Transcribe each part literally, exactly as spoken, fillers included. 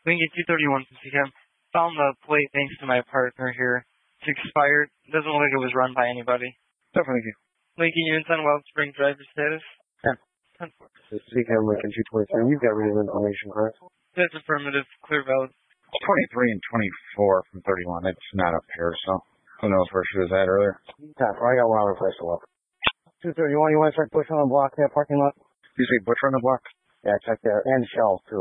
Lincoln two thirty-one from C C M. Found the plate thanks to my partner here. It's expired. Doesn't look like it was run by anybody. Definitely. Lincoln units on Wild Spring driver status. ten. ten four. This is C C M Lincoln two twenty-three. You've got real information, correct? That's affirmative. Clear valid. twenty-three and twenty-four from thirty-one. It's not up here, so who knows where she was at earlier. ten four. I got one other place to look. two thirty-one, you want to start pushing on the block there, parking lot? You say butcher on the block? Yeah, check there. And shells, too.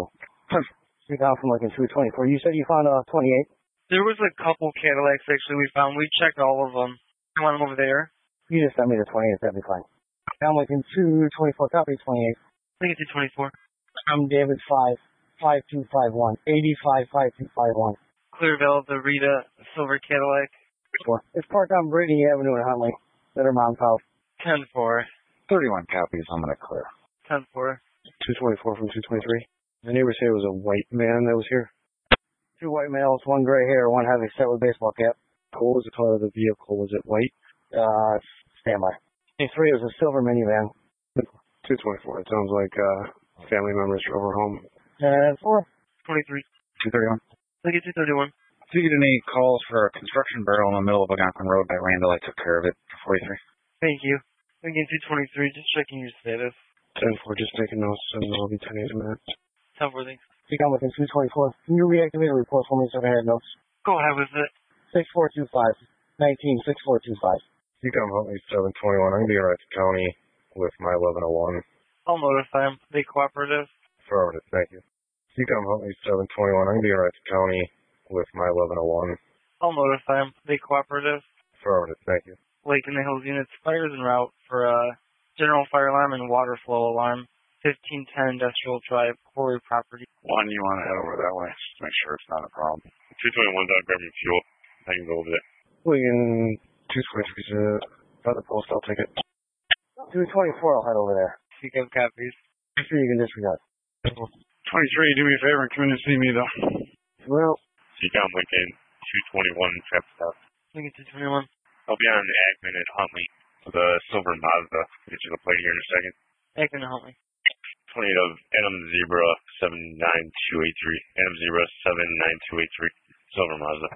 Speak out from Lincoln two twenty-four. You said you found a twenty-eight? There was a couple Cadillacs, actually, we found. We checked all of them. You want them over there? You just sent me the twenty-eight. That'd be fine. I'm Lincoln two twenty-four. Copy twenty-eight. Lincoln two twenty-four. I'm David five five two five one. eighty-five five two five one. Clear valid, the Rita silver Cadillac. Four. It's parked on Brittany Avenue in Huntley. At her mom's house. ten four. thirty-one copies. I'm going to clear. ten four. two twenty-four from two twenty-three. The neighbor said it was a white man that was here. Two white males, one gray hair, one heavy set with baseball cap. What was the color of the vehicle? Was it white? Uh, standby. three, it was a silver minivan. two twenty-four. It sounds like uh, family members drove her home. Uh, four. twenty-three. two thirty-one. Lincoln two thirty-one. Do you get any calls for a construction barrel in the middle of Algonquin Road by Randall? I took care of it for forty-three. Thank you. Lincoln two twenty-three, just checking your status. ten four, just taking notes, and I'll be ten eight in a minute. ten four, thanks. Speak on within two twenty-four. Can you reactivate a report for me so I had notes? Go ahead with it. six four two five. nineteen six four two five. You come help me seven twenty-one. I'm going to be in Wright County with my eleven oh one. I'll notify them. They cooperative. Affirmative, thank you. You come help me seven twenty-one. I'm going to be in Wright County with my eleven oh one. I'll notify them. They cooperative. Affirmative, thank you. Lake in the Hills units, fires en route for a general fire alarm and water flow alarm. fifteen ten Industrial Drive, Quarry Property. One, you want to head over that way, just to make sure it's not a problem. two twenty-one's out grabbing fuel. I can go over there. William two twenty-three, uh, by the post, I'll take it. two twenty-four, I'll head over there. Speak of copies. Make sure you can disregard. twenty-three, do me a favor and come in and see me, though. Well. Seacom Lincoln two twenty-one, traffic stop. Lincoln two twenty-one. I'll be on the Agman at Huntley with a silver Mazda. I'll get you the plate here in a second. Agman at Huntley. twenty-eight of Adam Zebra seven nine two eight three. Adam Zebra seven nine two eight three. Silver Mazda.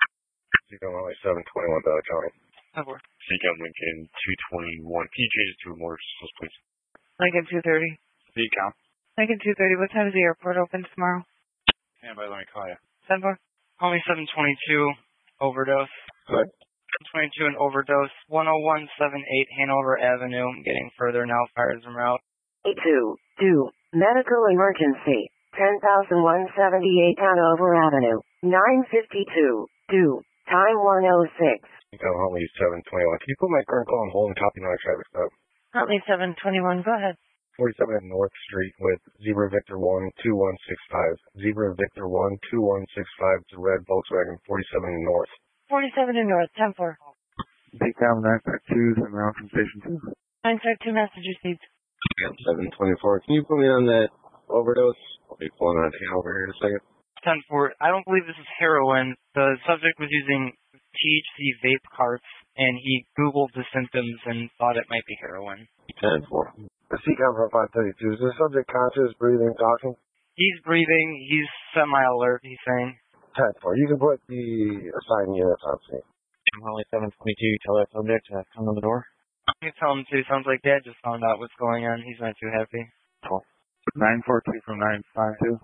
You come help me seven twenty-one, Valley County. Cover. Seacom Lincoln two twenty-one. Can you change it to a more please? Lincoln two thirty. Seacom. Lincoln two thirty. What time is the airport open tomorrow? Stand by, let me call you. ten four. Only seven twenty-two. Overdose. Good. seven twenty-two and overdose. one oh one seventy-eight Hanover Avenue. I'm getting further now. Fires en route. two two. Medical emergency. ten thousand one hundred seventy-eight Hanover Avenue. nine fifty-two. two. Time one oh six. You come help me seven twenty-one. Can you put my current call on hold and copy my traffic stop? Huntley seven twenty-one. Go ahead. forty-seven at North Street with Zebra Victor one two one six five. Zebra Victor one two one six five. It's a red Volkswagen forty-seven North. forty-seven in North. ten four. Take down nine five two and around from station two. nine five two message received. seven twenty-four. Can you put me on that overdose? I'll be pulling on over here in a second. ten four. I don't believe this is heroin. The subject was using T H C vape carts, and he Googled the symptoms and thought it might be heroin. ten four. The Seacom for five thirty-two. Is the subject conscious, breathing, talking? He's breathing. He's semi-alert, he's saying. ten four. You can put the assigned units on scene. Only seven twenty-two. Tell that subject to come to the door. You tell him to. Sounds like Dad just found out what's going on. He's not too happy. Cool. nine four two from nine five two.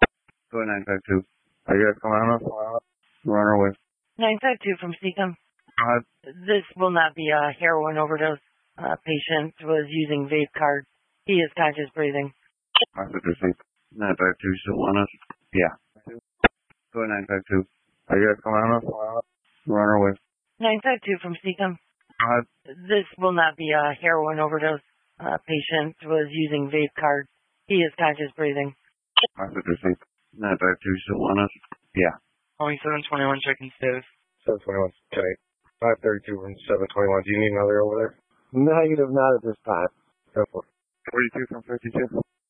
Go to nine five two. Are you guys coming on us? We're on our way. nine five two from Seacom. Uh, This will not be a heroin overdose. Uh, patient was using vape cards. He is conscious breathing. I think this is nine five two still on us? Yeah. Go to nine five two. Are you guys coming on us? We're on our way. nine five two from Seacom. Uh, This will not be a heroin overdose. Uh, patient was using vape cards. He is conscious breathing. I think this is nine five two still on us? Yeah. Only seven twenty-one checking status. seven twenty-one. Okay. five thirty-two from seven twenty-one. Do you need another over there? Negative, not at this time. ten four. forty-two from fifty-two.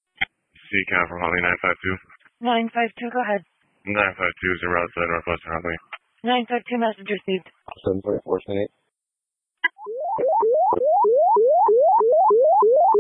Seacom from Huntley nine five two. nine five two, go ahead. nine five two is in route to Northwestern Huntley. nine five two message received. seven forty-four, ten eight.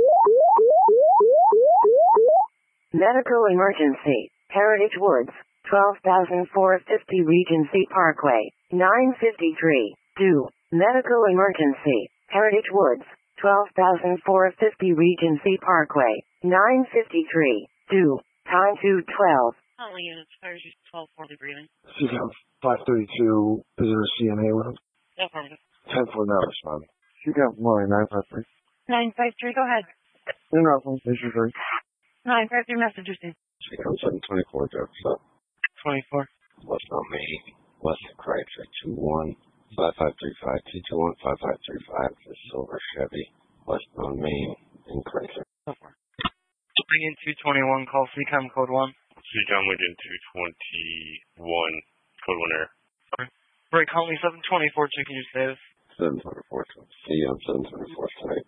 Medical emergency. Heritage Woods. twelve thousand four hundred fifty Regency Parkway, nine fifty-three, due, medical emergency, Heritage Woods, twelve thousand four hundred fifty Regency Parkway, nine fifty-three, due, time two twelve. All units, fire twelve forty breathing. C COM five thirty-two, is there a C N A with him? Affirmative. ten four now responding. You got more nine five three. nine five three, go ahead. Interrupt, issue three. nine five three, messenger received. C COM seven twenty-four, Jefferson. twenty-four. West on Main, West of Chrysler, two one five five three five, two two one five five three five, the silver Chevy, West on Main, in Chrysler. Bring in two twenty-one, call C COM code one. C COM within two twenty-one, code one error. Right, call me seven twenty-four, checking your status. seven twenty-four, C M seven twenty-four tonight.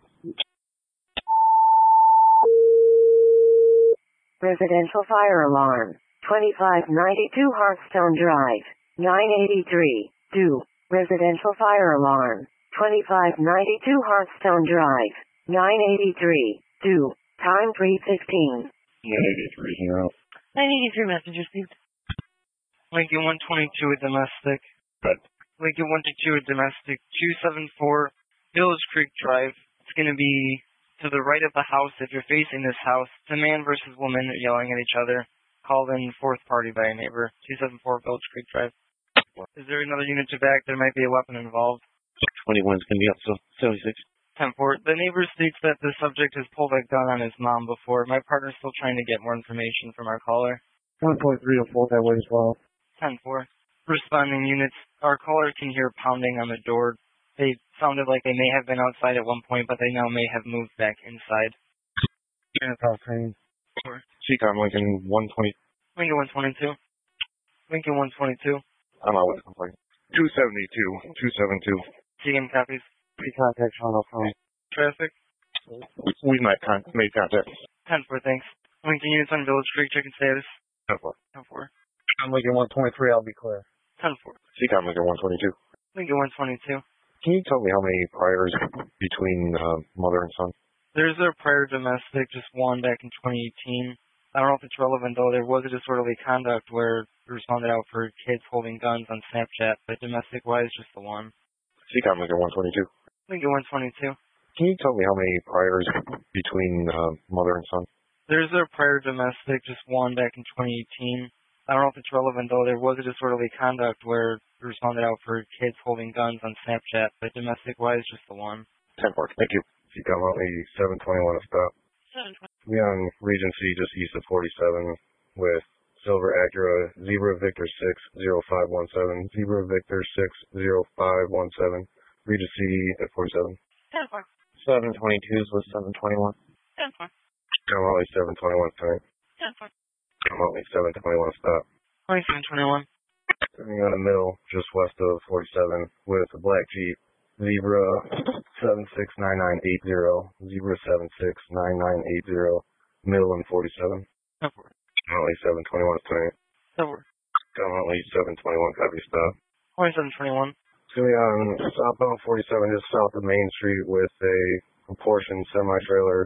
Residential fire alarm, twenty-five ninety-two Hearthstone Drive, nine eighty-three, due, residential fire alarm, twenty-five ninety-two Hearthstone Drive, nine eighty-three, due, time three fifteen. nine eighty-three, zero. nine eighty-three, messenger received. Lincoln one twenty-two, a domestic. Good. Lincoln one twenty-two, a domestic, two seventy-four, Village Creek Drive. It's going to be to the right of the house. If you're facing this house, it's a man versus woman yelling at each other. Called in fourth party by a neighbor. two seventy-four, Village Creek Drive. Is there another unit to back? There might be a weapon involved. twenty-one's going to be up, so seventy-six. ten four. The neighbor states that the subject has pulled a gun on his mom before. My partner's still trying to get more information from our caller. one point three to four that way as well. ten four. Responding units, our caller can hear pounding on the door. They sounded like they may have been outside at one point, but they now may have moved back inside. Unit house training. C COM Lincoln one twenty. Lincoln one twenty-two. Lincoln one twenty-two. I'm out with the complaint. two seventy-two, two seventy-two. C M copies. Pre-contact on the phone. Traffic. We might con- made contact. ten four, thanks. Lincoln units on Village Creek, checking status. ten four. ten four. I'm Lincoln one twenty-three, I'll be clear. ten four. C COM Lincoln one twenty-two. Lincoln one twenty-two. Can you tell me how many priors between uh, mother and son? There's a prior domestic, just one back in twenty eighteen. I don't know if it's relevant, though. There was a disorderly conduct where we responded out for kids holding guns on Snapchat, but domestic-wise, just the one. C COM Lincoln one twenty-two. Lincoln one twenty-two. Can you tell me how many priors between uh, mother and son? There's a prior domestic, just one back in twenty eighteen. I don't know if it's relevant, though. There was a disorderly conduct where we responded out for kids holding guns on Snapchat, but domestic-wise, just the one. ten four. Thank you. C COM only seven twenty-one to stop. seven twenty. We on Regency just east of forty-seven with Silver Acura, Zebra Victor six zero five one seven, Zebra Victor six zero five one seven, Regency at forty-seven. ten four. seven twenty-twos with seven twenty-one. ten four. I'm only seven twenty-one tonight. ten four. I'm only seven twenty-one stop. twenty-seven twenty-one. Turning on the middle, just west of forty-seven, with a black Jeep, Zebra seven six nine nine eight zero, Zebra seven six nine nine eight zero, middle and forty-seven. ten four. I'm only seven twenty-one tonight. ten four. I'm only seven twenty-one copy stop. twenty-seven twenty-one. It's going to be on southbound forty-seven, just south of Main Street, with a proportion semi-trailer.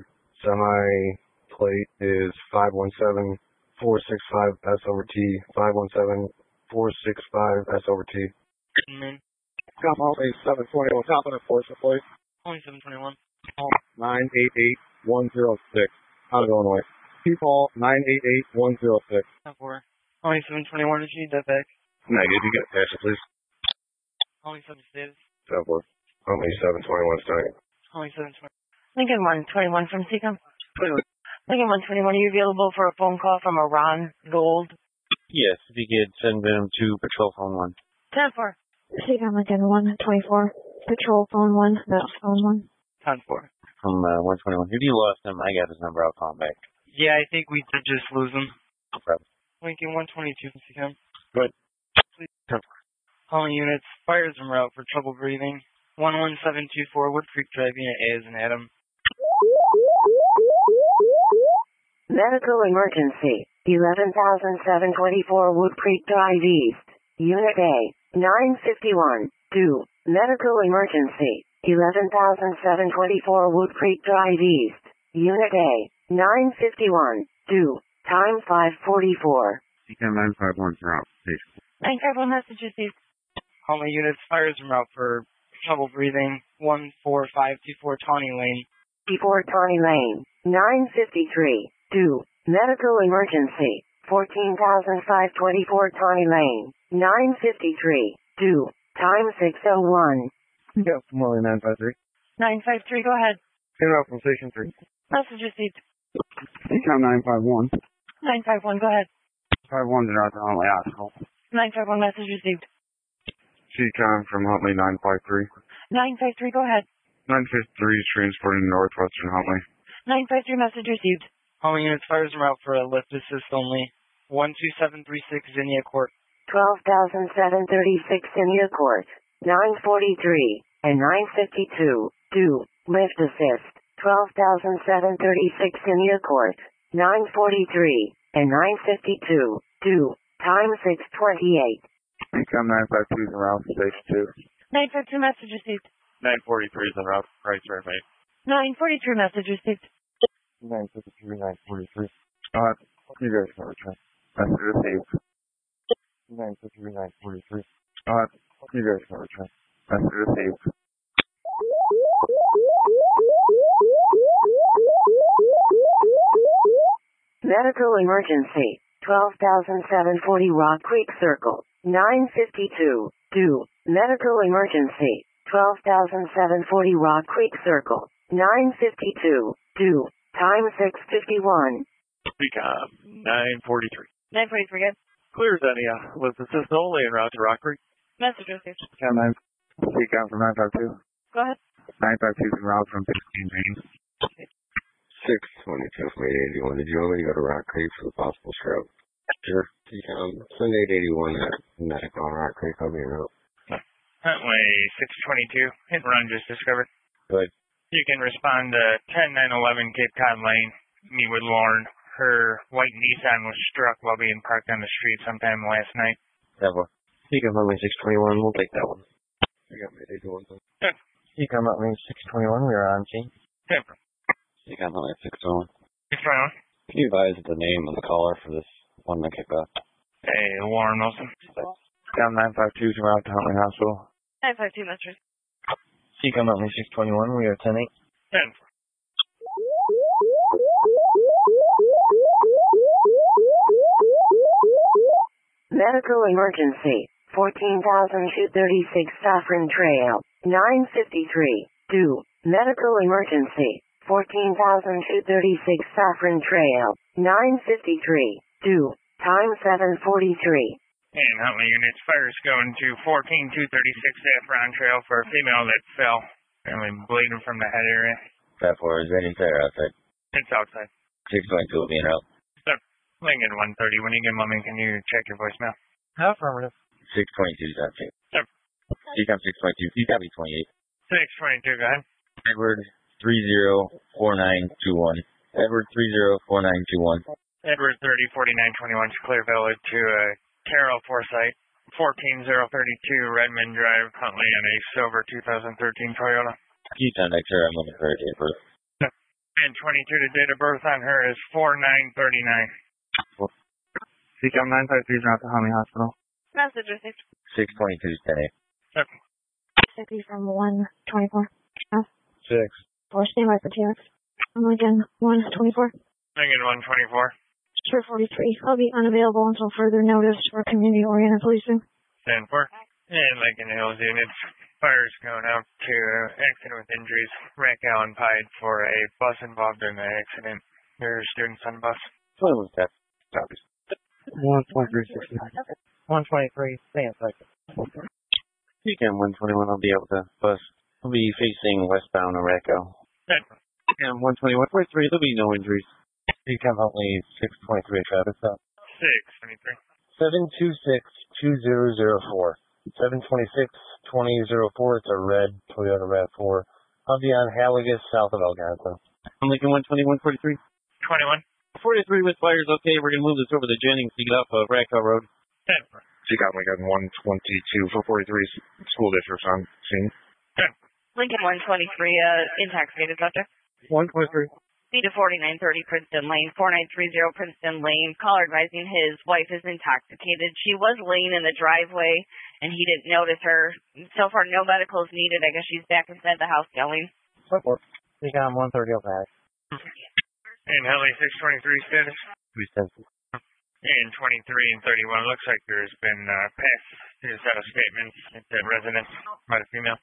Semi-plate is five one seven four six five S over T, five one seven four six five S over T. Main. Come on, seven twenty-one, confident force of plate. twenty-seven twenty-one. nine eight eight one zero six. Out of Illinois. People, nine eight eight one zero six. ten four. twenty-seven twenty-one, did you need that back? Negative, you got patch it, please. twenty-seven status. ten four. Only seven twenty-one tonight. twenty-seven twenty. Lincoln one twenty-one from C COM. Lincoln one twenty-one, are you available for a phone call from a Ron Gold? Yes, if you could send them to patrol phone one. ten four. C COM Lincoln one twenty-four, patrol phone one, that's phone one. ten four. From uh, one twenty-one. If you lost him, I got his number. I'll call him back. Yeah, I think we did just lose him. No problem. Lincoln one twenty-two from C COM. Good. Please. Calling units. Fires en route for trouble breathing. one one seven two four Wood Creek Drive, Unit A is an Adam. Medical emergency, eleven thousand seven twenty-four Wood Creek Drive East, Unit A, nine fifty-one, due, medical emergency, eleven thousand seven twenty-four Wood Creek Drive East, Unit A, nine fifty-one, due, time five forty-four. C CAM nine five one en route. Station. nine five one message received. Huntley units, fires en route for trouble breathing. one four five two four Tawny Lane. fifty-four Tawny Lane, nine fifty-three, due, medical emergency, fourteen thousand five hundred twenty-four Tawny Lane, nine fifty-three, due, time six oh one. Yeah, from Molly nine five three. nine five three, go ahead. En route from Station three. Message received. C CAM nine five one. nine five one, go ahead. five one en route to Huntley Hospital. nine five one, message received. C CAM from Huntley nine five three. nine five three, go ahead. nine fifty-three is transporting Northwestern Huntley. nine five three, message received. Huntley units, fires en route for a lift assist only. one two seven three six Zinnia Court. twelve thousand seven hundred thirty-six Zinnia Court, nine forty-three, and nine fifty-two, due, lift assist, twelve thousand seven hundred thirty-six Zinnia Court, nine forty-three, and nine fifty-two, due, time six twenty-eight. C CAM nine five two is en route to Station two. nine five two, message received. nine forty-three is en route to Price Fairmate. nine forty-three, message received. nine fifty-three, nine forty-three. Uh, you guys can return. Message received. nine fifty-three, nine forty-three. Uh, you guys can return. Message received. Medical emergency, twelve thousand seven hundred forty Rock Creek Circle, nine fifty-two, due, medical emergency, twelve thousand seven hundred forty Rock Creek Circle, nine fifty-two, due, time six fifty-one. C CAM nine forty-three. nine forty-three, good. Clear Zinnia. Lift assist only en route to Rock Creek. Message received. C CAM nine. C CAM from nine five two. Go ahead. nine five two is en route from fifteen Main. six twenty-two from eight eighty-one. Did you want me to go to Rock Creek for the possible stroke? Sure. C CAM, send eight eighty-one at medical on Rock Creek. I'll be in route. Huntley six twenty-two. Hit and run just discovered. Good. You can respond to ten nine eleven Cape Cod Lane. Meet with Lauren. Her white Nissan was struck while being parked on the street sometime last night. Several. C CAM Huntley six twenty-one, we'll take that one. I got my eight eighty-one. Good. C CAM Huntley six twenty-one, we are on scene. Good. C CAM Huntley six twenty-one. six twenty-one. Can you advise the name of the caller for this one that kicked off? Hey, Lauren Wilson. C CAM nine five two is en route to Huntley Hospital. nine five two, message. C CAM Huntley six twenty-one, we are ten eight. ten. Medical emergency, fourteen thousand two hundred thirty-six Saffron Trail, nine fifty-three, due, medical emergency, fourteen thousand two hundred thirty-six Saffron Trail, nine fifty-three, due, time seven forty-three. And Huntley units, fires going to fourteen two thirty-six Saffron Trail for a female that fell. Apparently bleeding from the head area. That for is that inside or outside? It's outside. six twenty-two will be en route. Lincoln one thirty. When you get a moment, can you check your voicemail? Affirmative. six twenty-two is outside. Yep. C CAM six twenty-two. C CAM twenty-eight. six twenty-two, go ahead. Edward three zero four nine two one. Edward three zero four nine two one. Edward thirty forty-nine twenty-one, Clear Village to uh, Carol Forsyth. fourteen zero thirty-two Redmond Drive, Huntley, on a silver two thousand thirteen Toyota. You sound like sir, I'm looking for a date of birth. And twenty-two, the date of birth on her is four nine thirty-nine. C CAM nine five three is en route to Huntley Hospital. Message received. six twenty-two is ten eight. Okay. City from one twenty-four. Six. Four, stand by for T X. Lincoln one twenty-four. Lincoln one twenty-four. Sure forty-three. I'll be unavailable until further notice for community-oriented policing. ten four. And Lincoln Hills units, fires going out to uh, accident with injuries. Rack Allen Pied for a bus involved in the accident. There are students on the bus. twenty-one step. Copies. one twenty-three sixty-nine. one twenty-three, stay in cycle. C CAM one twenty-one, I'll be able to bus. I'll be facing westbound Araco. ten four. C CAM one twenty-one forty-three, there'll be no injuries. C CAM Huntley six twenty-three, Travis up. six twenty-three. seven two six two zero zero four. seven twenty-six twenty oh four, it's a red Toyota RAV four. I'll be on Halligus, south of Algonquin. I'm Lincoln one twenty-one forty-three. twenty-one. forty-three with fires, okay, we're going to move this over to Jennings to get off of Raco Road. ten four. C CAM Lincoln one twenty-two for forty-three school districts on scene. Lincoln one twenty-three, uh, intoxicated subject. one twenty-three. B to forty-nine thirty Princeton Lane, four nine three zero Princeton Lane. Caller advising his wife is intoxicated. She was laying in the driveway, and he didn't notice her. So far, no medicals needed. I guess she's back inside the house yelling. Report. You got one thirty okay. And Henley six twenty-three status. Who's ten? And twenty-three and thirty-one. Looks like there's been uh, past two set of statements at that residence by the female.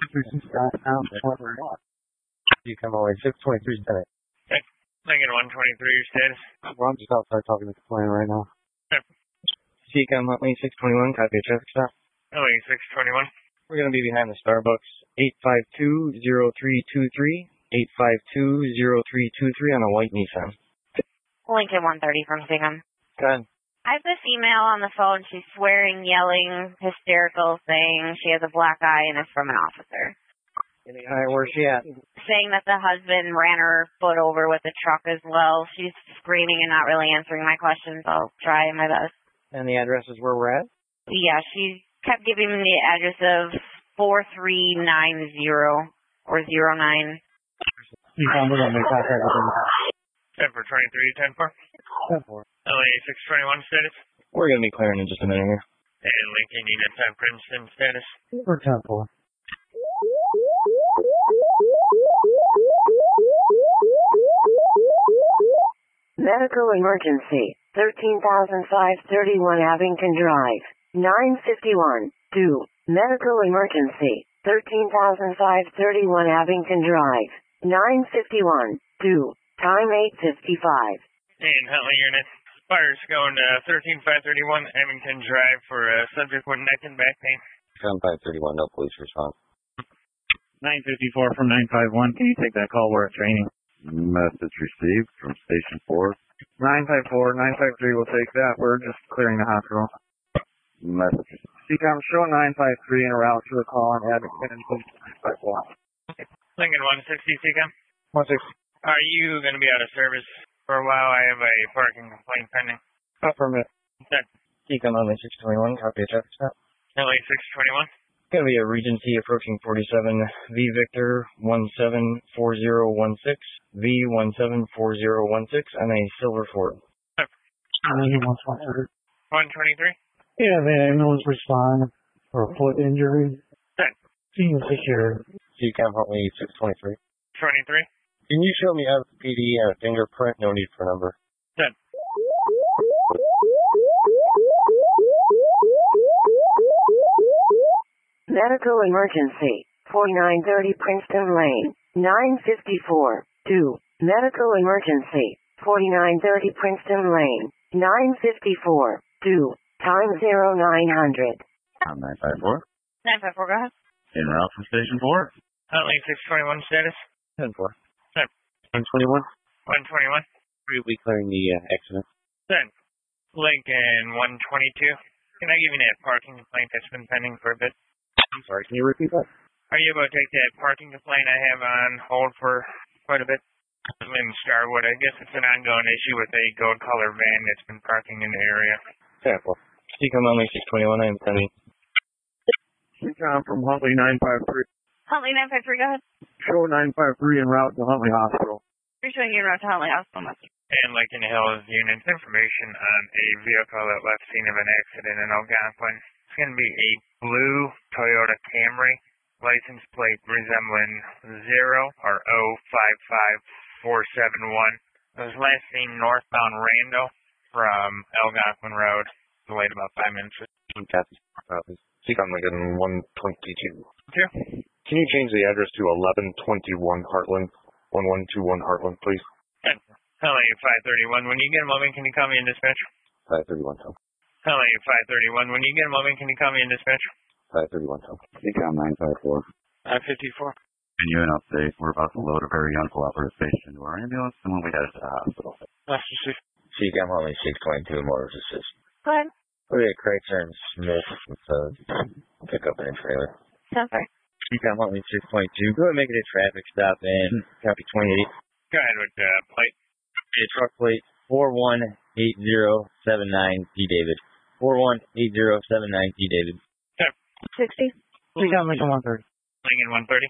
You come away six twenty-three status. Okay. Lincoln one twenty-three status. Well, I'm just outside talking to the plane right now. Okay. C C A M Huntley six twenty-one, copy a traffic stop. Henley six twenty-one. We're going to be behind the Starbucks, eight five two zero three two three, eight five two zero three two three on a white Nissan. Lincoln one thirty from C C A M. Go ahead. I have the female on the phone. She's swearing, yelling, hysterical, saying she has a black eye and is from an officer. All right, where's she at? Saying that the husband ran her foot over with the truck as well. She's screaming and not really answering my questions. I'll try my best. And the address is where we're at? Yeah, she kept giving me the address of four three nine zero or zero nine. You found it on the contract. ten for twenty-three, ten for. ten for. L A six twenty-one status. We're going to be clearing in just a minute here. And Lincoln unit ten Princeton status. We're ten for. Medical emergency, thirteen thousand five hundred thirty-one Abington Drive, nine fifty-one, two. Medical emergency, thirteen thousand five hundred thirty-one Abington Drive, nine fifty-one, two. Time eight fifty-five. And Huntley unit. Fires going to thirteen five thirty-one Abington Drive for a subject with neck and back pain. seven five thirty-one, no police response. nine fifty-four from nine five one. Can you take that call? We're at training. Message received from Station four. nine five four, nine five three will take that. We're just clearing the hospital. Message received. C C A M, show nine five three en route to the call on Abington and nine five four. Lincoln one sixty, C C A M. one sixty. Are you going to be out of service for a while? I have a parking complaint pending. Up for a minute. Set. C C A M Huntley six twenty-one, copy a traffic stop. L A six twenty-one. Going to be a Regency approaching forty-seven, V Victor one seven four zero one six, V one seven four zero one six, and a silver Ford. one twenty-three. Yeah, the ambulance respond for a foot injury. Set. Seeing secure. C C A M Huntley six twenty-three. twenty-three. Can you show me out of the P D and a fingerprint? No need for number. Set. Medical emergency, forty-nine thirty Princeton Lane, nine fifty-four, two. Medical emergency, forty-nine thirty Princeton Lane, nine fifty-four, two. Time zero nine hundred. I'm nine five four. nine five four, go ahead. En route from Station four. Huntley six twenty-one status. ten four. Set. one twenty-one. one twenty-one. We clearing the uh, accident. Set. Lincoln one twenty-two. Can I give you that parking complaint that's been pending for a bit? I'm sorry, can you repeat that? Are you able to take that parking complaint I have on hold for quite a bit? I'm in Starwood. I guess it's an ongoing issue with a gold color van that's been parking in the area. ten four. C C A M Huntley six twenty-one, I am sending. C C A M from Huntley nine five three. Huntley nine five three, go ahead. Show nine five three en route to Huntley Hospital. You're showing you around to Huntley Hospital. And Lincoln Hills unit information on a vehicle that left scene of an accident in Algonquin. It's going to be a blue Toyota Camry, license plate resembling zero or O five five four seven one. It was last seen northbound Randall from Algonquin Road. Delayed about five minutes. Copy. Copy. C C A M Lincoln one twenty-two. Two. Can you change the address to eleven twenty-one Heartland, one one two one Heartland, please? L A five thirty-one. When you get a moment, can you call me in dispatch? five thirty-one, Tom. L A five thirty-one. When you get a moment, can you call me in dispatch? five thirty-one, Tom. C C A M nine five four. I fifty-four. And you an update. We're about to load a very uncooperative patient into our ambulance, and when we head to the hospital. That's the six. C C A M Huntley six twenty-two, Motors Assist. Go ahead. Okay, Craig turns Smith with uh, pick up in a trailer. Okay. C C A M Huntley six twenty-two. Go ahead and make it a traffic stop and copy twenty-eight. Go ahead with the uh, plate. A truck plate four one eight zero seven nine D David. four one eight zero seven nine D David. Okay. sixty. C C A M Lincoln one thirty. Lincoln one thirty.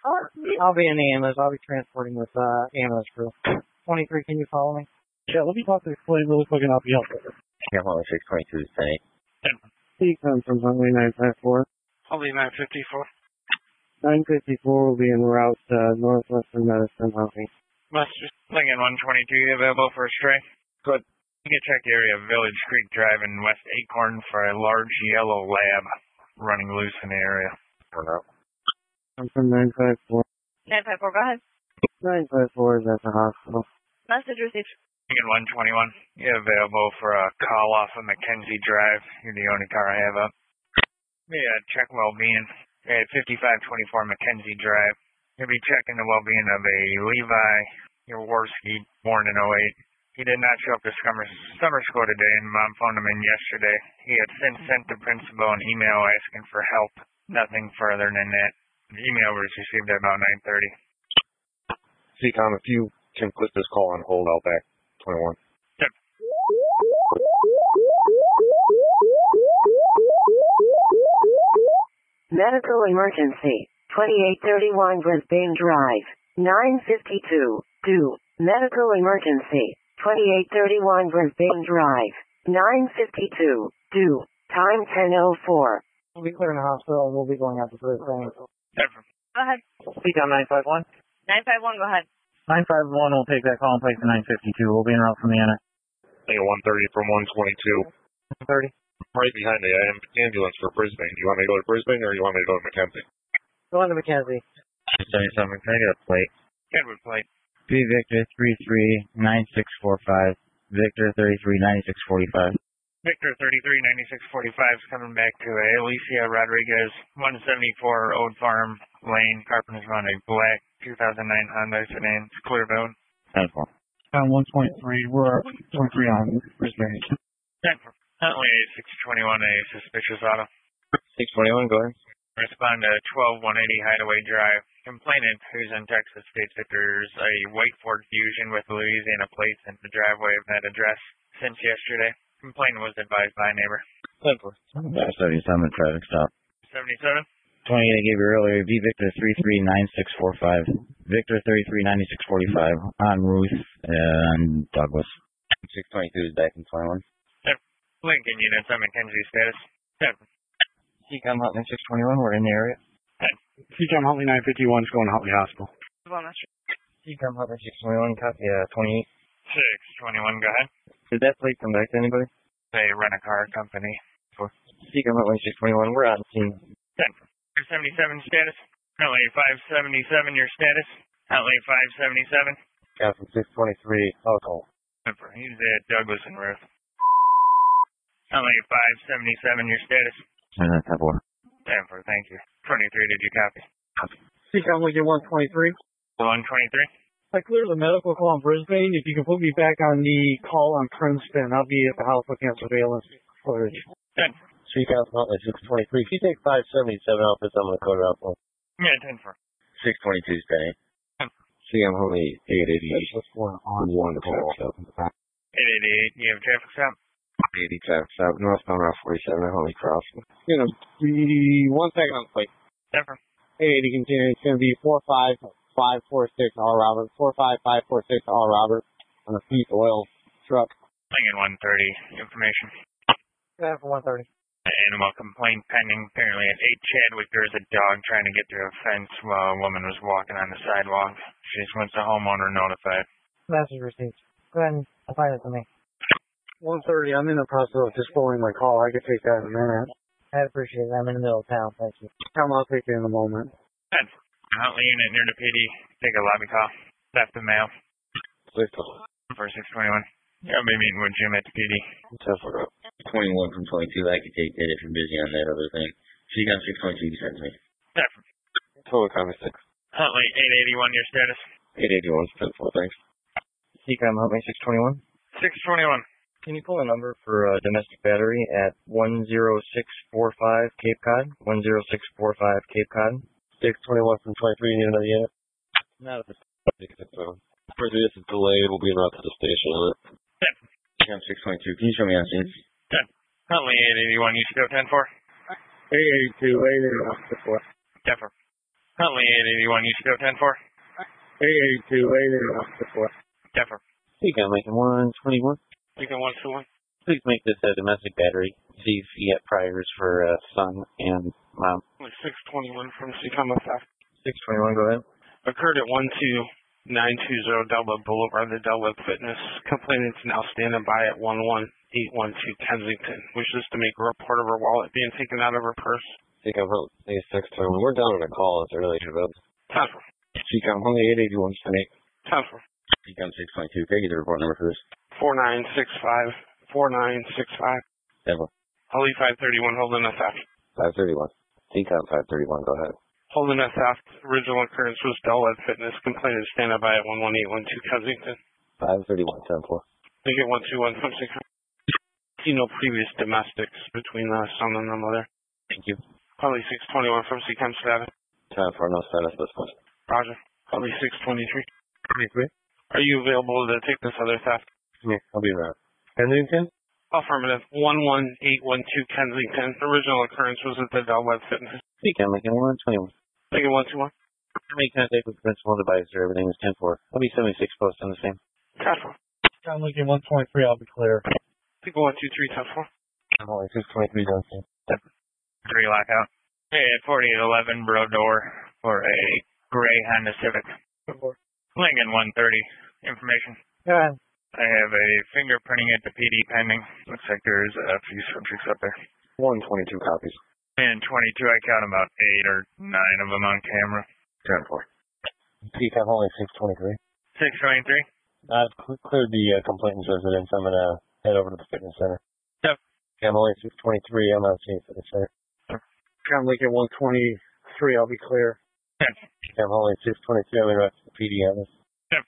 I'll be in the ambulance. I'll be transporting with uh ambulance crew. twenty-three, can you follow me? Yeah, let me talk to the plane really quick and I'll be out there. Yeah, Huntley six twenty-two, ten eight. He comes from Huntley nine five four. Huntley nine fifty-four. nine fifty-four will be en route to Northwestern Medicine, Huntley. Master Lincoln one twenty-two available for a stray. Good. You can check the area of Village Creek Drive in West Acorn for a large yellow lab running loose in the area. Turn out. I'm from nine five four. nine five four, go ahead. nine five four is at the hospital. Message received. Lincoln one twenty-one. You available for a call off of Mackenzie Drive. You're the only car I have up. Yeah, check well-being. At fifty-five twenty-four Mackenzie Drive. You'll be checking the well-being of a Levi Jaworski, born in oh eight. He did not show up to summer, summer school today, and Mom phoned him in yesterday. He had since sent the principal an email asking for help. Nothing further than that. The email was received at about nine thirty. C COM, if you can put this call on hold, I'll back twenty-one. Yep. Medical emergency. twenty-eight thirty-one Brisbane Drive. nine fifty-two. Do. Medical emergency. twenty-eight thirty-one Brisbane Drive. nine fifty-two. Do. Time ten oh four. We'll be clearing the hospital and we'll be going out to Brisbane. Go ahead. Speak on nine five one. nine five one, go ahead. nine five one will take that call and place to nine fifty-two. We'll be en route from the N X. Lincoln one thirty from one twenty-two. thirty. Right behind the ambulance for Brisbane. Do you want me to go to Brisbane or do you want me to go to Mackenzie? Go on to Mackenzie. seventy-seven, can I get a plate? Edward plate. B Victor three three nine six four five. Victor thirty-three ninety-six forty-five. Victor thirty-three ninety-six forty-five is coming back to a Alicia Rodriguez, one seventy-four Old Farm Lane, Carpenter's Run, a black two thousand nine Honda sedan. It's clear road. ten four. On one point three, we're twenty-three on Brisbane. ten four. Huntley a six twenty-one, a suspicious auto. six twenty-one, go ahead. Respond to twelve one eighty Hideaway Drive. Complainant who's in Texas states that there's a white Ford Fusion with Louisiana plates in the driveway of that address since yesterday. Complainant was advised by a neighbor. ten four. seventy-seven, traffic stop. seventy-seven. twenty-eight I gave you earlier. B Victor three three nine six four five. Victor thirty-three ninety-six forty-five. On Ruth and Douglas. six twenty-two is back in twenty-one. Lincoln units on Mackenzie status. ten. C COM Huntley six twenty-one, we're in the area. C COM Huntley nine fifty-one is going to Huntley Hospital. Well, Master. C COM Huntley six twenty-one, copy uh, twenty-eight. six twenty-one, go ahead. Did that plate come back to anybody? They rent a car company. C COM Huntley six twenty-one, we're on scene. ten. seventy-seven status. Huntley five seventy-seven, your status. Huntley five seventy-seven. Captain six twenty-three, alcohol. He's at Douglas and Ruth. Huntley five seventy-seven, your status. And that's four. ten four, thank you. twenty-three, did you copy? C COM Lincoln one twenty-three. one twenty-three. I cleared the medical call in Brisbane. If you can put me back on the call on Princeton, I'll be at the house looking at surveillance footage. ten. C COM Huntley six twenty-three. If you take five seventy-seven, I'll put some of the code out for Yeah, ten four. six twenty-two is ten eight. C COM Huntley eight eighty-eight. That's one on one call. eight eighty-eight, you have a traffic stop? eighty traffic stop. Northbound Route forty-seven at Huntley Crossing. You know, the one second on the plate. ten four. eight eighty continue. It's going to be four five five four six R Robert. four five five four six R Robert on a Peak Oil truck. Lincoln one thirty, information. Yeah, for one thirty. Animal complaint pending. Apparently at eight Chadwick, there was a dog trying to get through a fence while a woman was walking on the sidewalk. She just wants the homeowner notified. Message received. Go ahead and apply it to me. one thirty, I'm in the process of just forwarding my call. I could take that in a minute. I appreciate it. I'm in the middle of town. Thank you. Come, I'll take it in a moment. ten. Huntley unit near the P D. Take a lobby call. Left the mail. For six twenty-one. Yeah, I'll be meeting with Jim at the P D. twenty-one from twenty-two, I could take that if you're busy on that other thing. So you got six twenty-two, you sent to me. ten. Total comment six. Huntley eight eighty-one, your status? eight eighty-one, ten four, thanks. C COM Huntley six twenty-one. six twenty-one. Can you pull a number for uh, domestic battery at one zero six four five Cape Cod? one zero six four five Cape Cod. six twenty-one from twenty-three, need another unit? Not at this time. First, this is delayed. We'll be en route to the station on it. ten. C COM six twenty-two, can you show me on scene? ten. Huntley eight eighty-one, you should go ten four. eight eighty-two, eight eighty-one, ten four. ten four. Huntley eight eighty-one, you should go ten four. eight eighty-two, eight eighty-one, four. Denver. Beacon Lincoln one twenty-one. Beacon one two one. Please make this a domestic battery. See if you get priors for uh, son and mom. six twenty-one from Seacom South. six twenty-one, go ahead. Occurred at one two nine two zero Delwood Boulevard, the Delwood Fitness. Complainant's now standing by at one one eight one two Kensington. Wishes to make a report of her wallet being taken out of her purse. Seacom Huntley six twenty-one. We're down on a call. It's early to vote. Transfer. Seacom Huntley eight eighty-one, ten eight. Transfer. Seacom six twenty-two, can I get the report number for this? four nine six five four nine six five. Denver. Holly five thirty-one, holding us aft. five thirty-one. Seacom five thirty-one, go ahead. Holding us aft. Original occurrence was Delwood Fitness. Complainant standing by at one one eight one two Kensington. five thirty-one, ten four. They get one two one from Seacom. See no previous domestics between the son and the mother. Thank you. Holly six twenty-one from Seacom status. ten four, no status at this point. Roger. Holly six twenty-three. twenty-three. Are you available to take this other theft? Yeah, I'll be around. Kensington? Affirmative. one one eight one two Kensington. Original occurrence was at the Delwood Fitness. Beacon Lincoln one twenty-one. Take it one two one. Make contact with the principal advisor. Everything is ten four. I'll be seventy-six post on the same. Transfer. Beacon Lincoln one twenty-three, I'll be clear. Take one two three ten four. I'm only six twenty-three, don't see. Three lockout. Hey, at forty-eight eleven Brodor for a gray Honda Civic. Lincoln one thirty. Information. Go ahead. I have a fingerprinting at the P D pending. Looks like there's a few subjects up there. one twenty-two copies. And twenty-two, I count about eight or nine of them on camera. ten four. Seacom only six twenty-three. six twenty-three. I've cl- cleared the uh, complainant's residence. I'm going to head over to the fitness center. Yep. I'm only six twenty-three. I'm not seeing fitness center. I'm Lincoln one twenty-three. I'll be clear. Yep. I'm only six twenty-two. I'm going to the P D on this. Yep.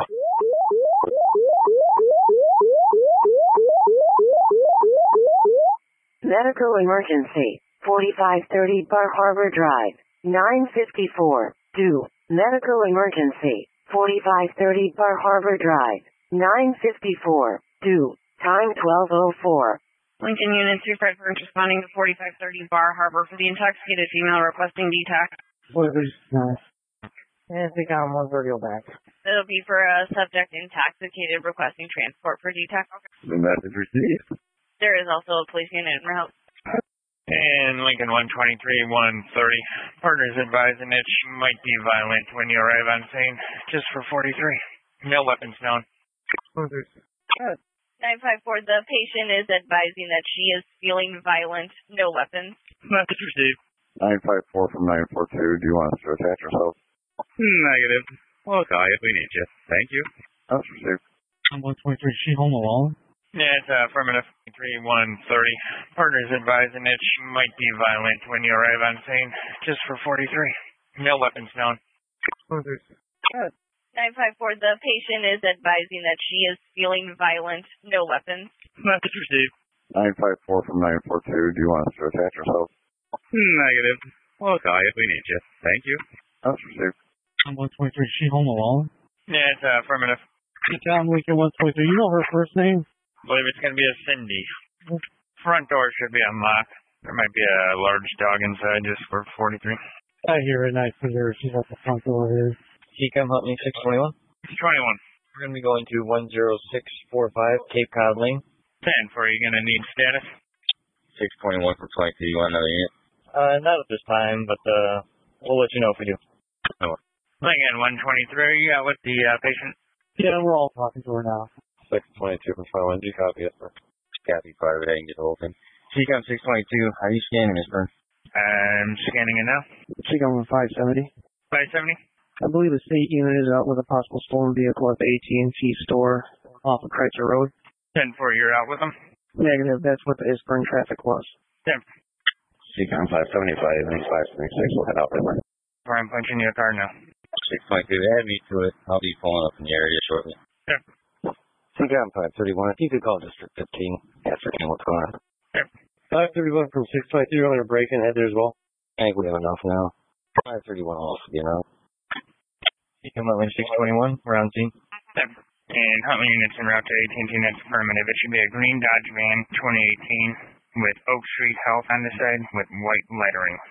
Medical emergency. forty-five thirty Bar Harbor Drive. nine fifty-four. Do. Medical emergency. forty-five thirty Bar Harbor Drive. nine fifty-four. Do. Time twelve oh four. Lincoln Unit two five four is responding to forty-five thirty Bar Harbor for the intoxicated female requesting D T A C. Nice. Yeah, Seacom one thirty will back. It'll be for a subject intoxicated requesting transport for D T A C. The message received. There is also a police unit in route. And Lincoln one twenty-three one thirty. Partners advising that she might be violent when you arrive on scene. Just for forty-three. No weapons known. nine five four, the patient is advising that she is feeling violent. No weapons. Message received. nine five four from nine four two. Do you want us to attach yourself? Negative. We'll call you if we need you. Thank you. That's received. one twenty-three, she home alone? Yeah, it's uh, affirmative. three one thirty. Partners advising that she might be violent when you arrive on scene. Just for forty-three. No weapons known. nine five four, the patient is advising that she is feeling violent. No weapons. Message received. nine five four from nine four two. Do you want us to attach yourself? Negative. We'll call you if we need you. Thank you. That's received. one twenty-three, she home alone? Yeah, it's uh, affirmative. John Lincoln one twenty-three, you know her first name? I believe it's going to be a Cindy. Front door should be unlocked. There might be a large dog inside just for forty-three. I hear it, and I see her. She's at the front door here. Seacom Huntley six twenty-one. twenty-one. We're going to be going to one zero six four five Cape Cod Lane. ten for you going to need status. six twenty-one from twenty-two. You want another unit? Uh, not at this time, but uh, we'll let you know if we do. No. Lincoln one twenty-three, you got with the uh, patient? Yeah, we're all talking to her now. six twenty-two from five one. Do you copy it, sir? Copy, private. I can get the whole thing. Seacom six twenty-two. How are you scanning, Miss Burns? I'm scanning it now. Seacom five seventy. five seventy? I believe the state unit is out with a possible stolen vehicle at the A T and T store off of Kreitzer Road. ten four, you're out with them? Negative. That's what the Ispring traffic was. ten. Seacom five seventy-five. I think five seventy-six will head out right away. I'm punching your card now. six twenty-two. Add me to it. I'll be pulling up in the area shortly. Yep. Seacom five thirty-one. If you could call District fifteen. Ascertain what's going on. Yep. five thirty-one from six twenty-two. We're going to break in head there as well. I think we have enough now. five thirty-one will also be enough. Seacom Huntley six twenty-one. We're on scene. Yep. And Huntley units en route to A T and T. That's affirmative. It should be a green Dodge van, twenty eighteen, with Oak Street Health on the side with white lettering.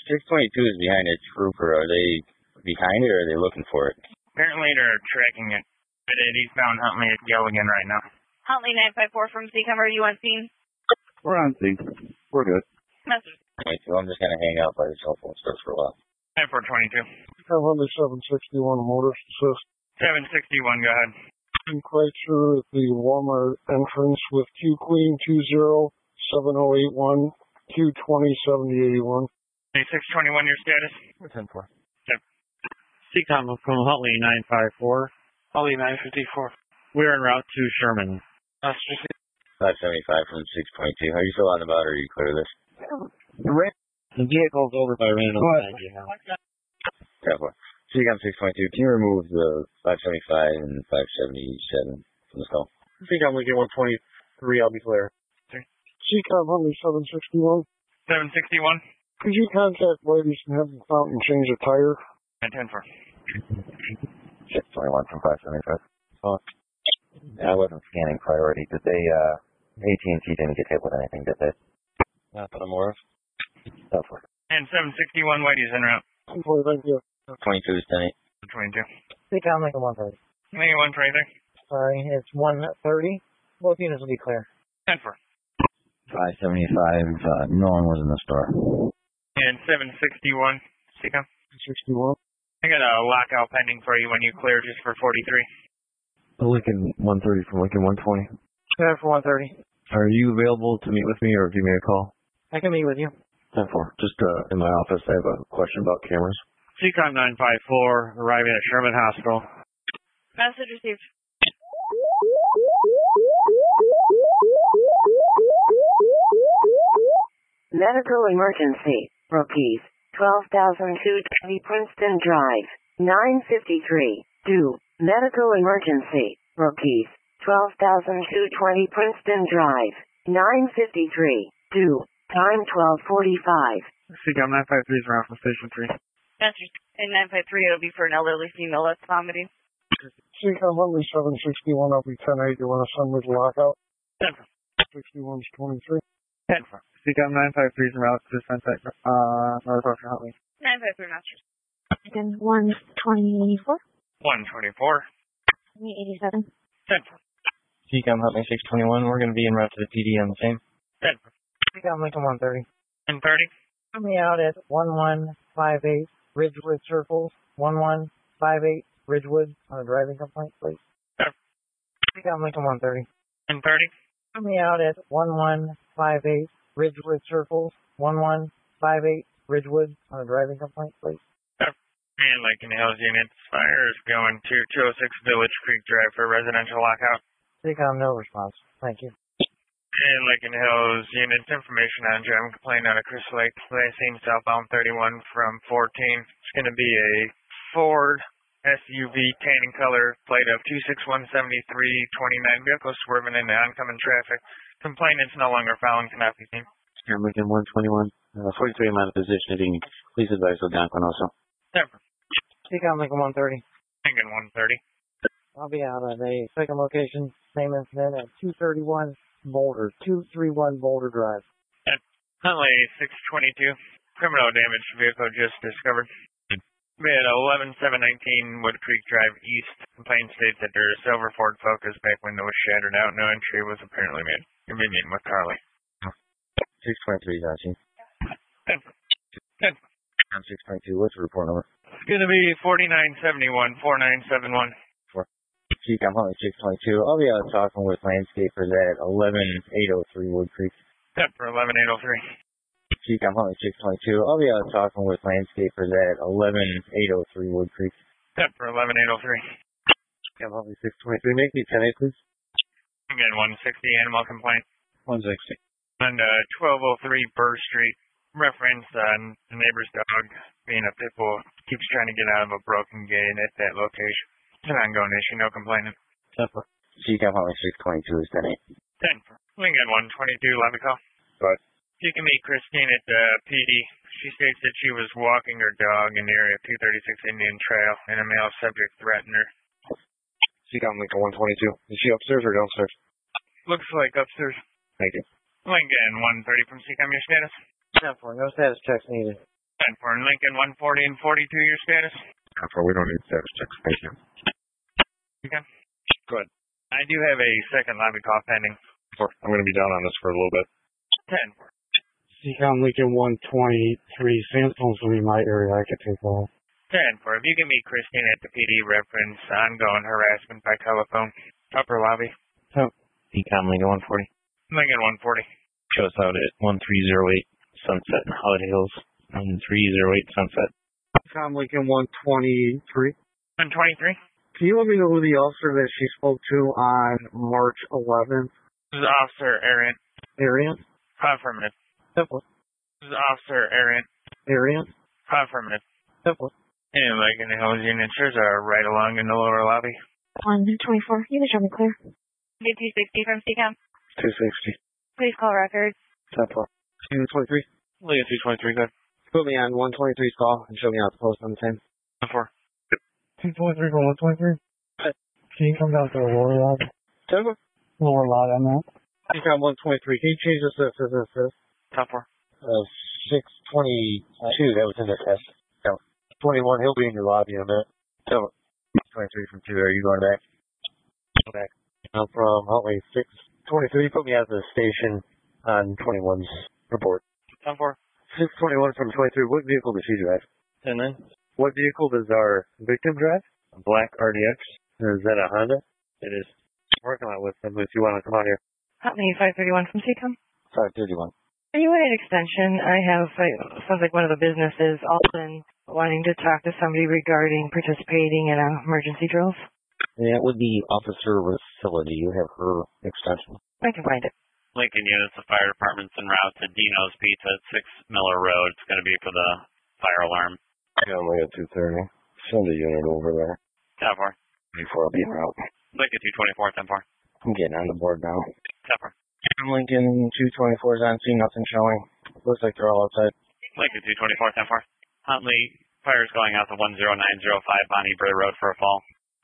six twenty-two is behind a trooper. Are they behind it or are they looking for it? Apparently they're tracking it. But at eastbound Huntley at Gilligan right now. Huntley nine five four from C COM, are you on scene? We're on scene. We're good. Message. twenty-two, I'm just going to hang out by the cell phone stuff for a while. nine four twenty-two. Huntley seven sixty-one motorist assist. seven sixty-one, go ahead. I'm quite sure that the Walmart entrance with Q Queen two zero seven zero eight one Q twenty seventy eighty-one. six twenty-one, your status? ten four. Yep. C COM from Huntley nine five four. Huntley nine fifty-four. We're en route to Sherman. five seventy-five from six twenty-two. Are you still on the bout or are you clear of this? The vehicle's over by Randall. What? ten four. C COM six twenty-two, can you remove the five seventy-five and five seventy-seven from the call? C COM Lincoln one twenty-three, I'll be clear. C COM Huntley seven sixty-one. seven sixty-one. Could you contact ladies and have them out and change a tire? ten four. six twenty-one from five seventy-five. Oh. I wasn't scanning priority. Did they, uh, A T and T didn't get hit with anything, did they? Not that I'm aware of. That's what. And seven sixty-one, Whitey's en route. Thank you. twenty-two is ten eight. twenty-two. C COM Lincoln one thirty. Lincoln one twenty-three. Sorry, it's one thirty. Both units will be clear. ten four. five seventy-five, uh, no one was in the store. And seven sixty-one, C COM. sixty-one. I got a lockout pending for you when you clear just for forty-three. Lincoln one thirty from Lincoln one twenty. ten for one thirty. Are you available to meet with me or give me a call? I can meet with you. ten four. Just uh, in my office, I have a question about cameras. C COM nine five four, arriving at Sherman Hospital. Message received. Medical emergency. Rookies. twelve thousand two hundred twenty Princeton Drive. nine fifty-three. Do. Medical emergency. Rookies. twelve thousand two hundred twenty Princeton Drive. nine fifty-three. Do. Time twelve forty-five. C COM nine five three is around from Station three. Message. And nine five three, it'll be for an elderly female that's vomiting. C COM Huntley seven sixty-one, I'll be ten eight. You want to send me the lockout? ten four. sixty-one's twenty-three. ten four. C COM nine five three is en route to Sunset, uh, Northwestern Huntley. nine five three, Master. Again, one twenty eighty-four. one twenty-four. eighty-seven. ten four. C COM Huntley six twenty-one, we're going to be en route to the P D on the same. ten four. C COM Lincoln one thirty. ten thirty. Coming out at one one five eight Ridgewood Circles. one one five eight Ridgewood on a driving complaint, please. C COM Lincoln one thirty. ten thirty. Coming out at one one five eight Ridgewood Circles. one one five eight Ridgewood on a driving complaint, please. And Lincoln Hills units, fire is going to two oh six Village Creek Drive for residential lockout. C COM no response. Thank you. And Lincoln Hills units, information on driving complaint out of Crystal Lake. Last seen southbound thirty-one from fourteen. It's going to be a Ford S U V tanning color, plate of two six one seven three twenty-nine, vehicle swerving into oncoming traffic. Complainant's no longer found, cannot be seen. Here, Lincoln one twenty-one. Uh, forty-three, I'm out of positioning. Please advise Algonquin also. Never. C COM Lincoln one thirty. Lincoln one thirty. I'll be out at a second location, same incident at two thirty-one Boulder, two thirty-one Boulder Drive. At Huntley six twenty-two, criminal damage vehicle just discovered. We had eleven seven nineteen Wood Creek Drive East. Complaint states that their silver Ford Focus back window was shattered out. No entry was apparently made. You'll be meeting with Carly. six twenty-three, Johnson. ten. ten. I'm six twenty-two. What's the report number? It's going to be forty-nine seventy-one, forty-nine seventy-one. C COM Huntley six twenty-two. I'll be out talking with landscapers at eleven eight oh three Wood Creek. Ten for eleven eight oh three. C COM Huntley six twenty-two. I'll be out talking with landscapers at eleven eight oh three Wood Creek. Ten for eleven eight oh three. C COM Huntley six twenty-three. Make me ten eight, please. Again, one sixty animal complaint. one sixty. And uh, twelve oh three Burr Street. Reference on the neighbor's dog being a pit bull. Keeps trying to get out of a broken gate at that location. It's an ongoing issue, no complaining. ten for. C COM Huntley six twenty-two is ten eight. ten for. Lincoln one twenty-two, lobby call. Right. You can meet Christine at the P D. She states that she was walking her dog in the area of two thirty-six Indian Trail, and a male subject threatened her. C COM Lincoln one twenty-two. Is she upstairs or downstairs? Looks like upstairs. Thank you. Lincoln one thirty from C COM, your status? ten four. No status checks needed. And for Lincoln one forty and forty-two, your status? Alpha, we don't need status checks. Thank you. Okay. Good. I do have a second lobby call pending. I'm going to be down on this for a little bit. ten. Seacom Lincoln one twenty-three. Sandstone's going to be my area. I could take that. ten. For if you can meet Christine at the P D reference ongoing harassment by telephone. Upper lobby. Oh. Seacom Lincoln one forty. Lincoln one forty. Show us out at one three zero eight Sunset in Holiday Hills. one three zero eight Sunset. Seacom Lincoln one twenty-three. one twenty-three. Can you let me know who the officer that she spoke to on March eleventh? This is Officer Arian. Arian? Affirmative. Simple. This is Officer Arian. Arian? Affirmative. Simple. And Lincoln Hills units are right along in the lower lobby. one twenty-four. You can show me clear. Get two sixty from Seacom. two sixty. Please call records. Temple. two twenty-three. Lincoln two twenty-three, good. Put me on one twenty-three's call and show me out the post on the same. four. two twenty-three for one twenty-three. Can you come down to the lower log? Temple. Lower log on that. Seacom one twenty-three. Can you change this to this, this, this? Top four. Uh, six twenty-two. That was in the test. No. twenty-one. He'll be in your lobby in a minute. Temple. twenty-three from two. Are you going back? Go back. I'm from Huntley six twenty-three. Put me out of the station on twenty-one's report. Top four. six twenty-one from twenty-three. What vehicle does he drive? ten nine. What vehicle does our victim drive? A black R D X. Is that a Honda? It is. Working on it with him if you want to come out here. Hotney five thirty-one from Seacom. five thirty-one. Are you at an extension? I have, uh, sounds like one of the businesses, Alton, wanting to talk to somebody regarding participating in uh, emergency drills. Yeah, it would be Officer Rusilla. Do you have her extension? I can find it. Lincoln units, the fire department's en route to Dino's Pizza at six Miller Road. It's going to be for the fire alarm. Yeah, I'm at two thirty. Send a unit over there. ten four. Before I'll be en route. Lincoln two twenty-four, ten four. I'm getting on the board now. ten four. Lincoln two twenty-four is on scene, nothing showing. Looks like they're all outside. Lincoln two twenty-four, ten four. Huntley, fire's going out to one zero nine zero five Bonnie Bray Road for a fall.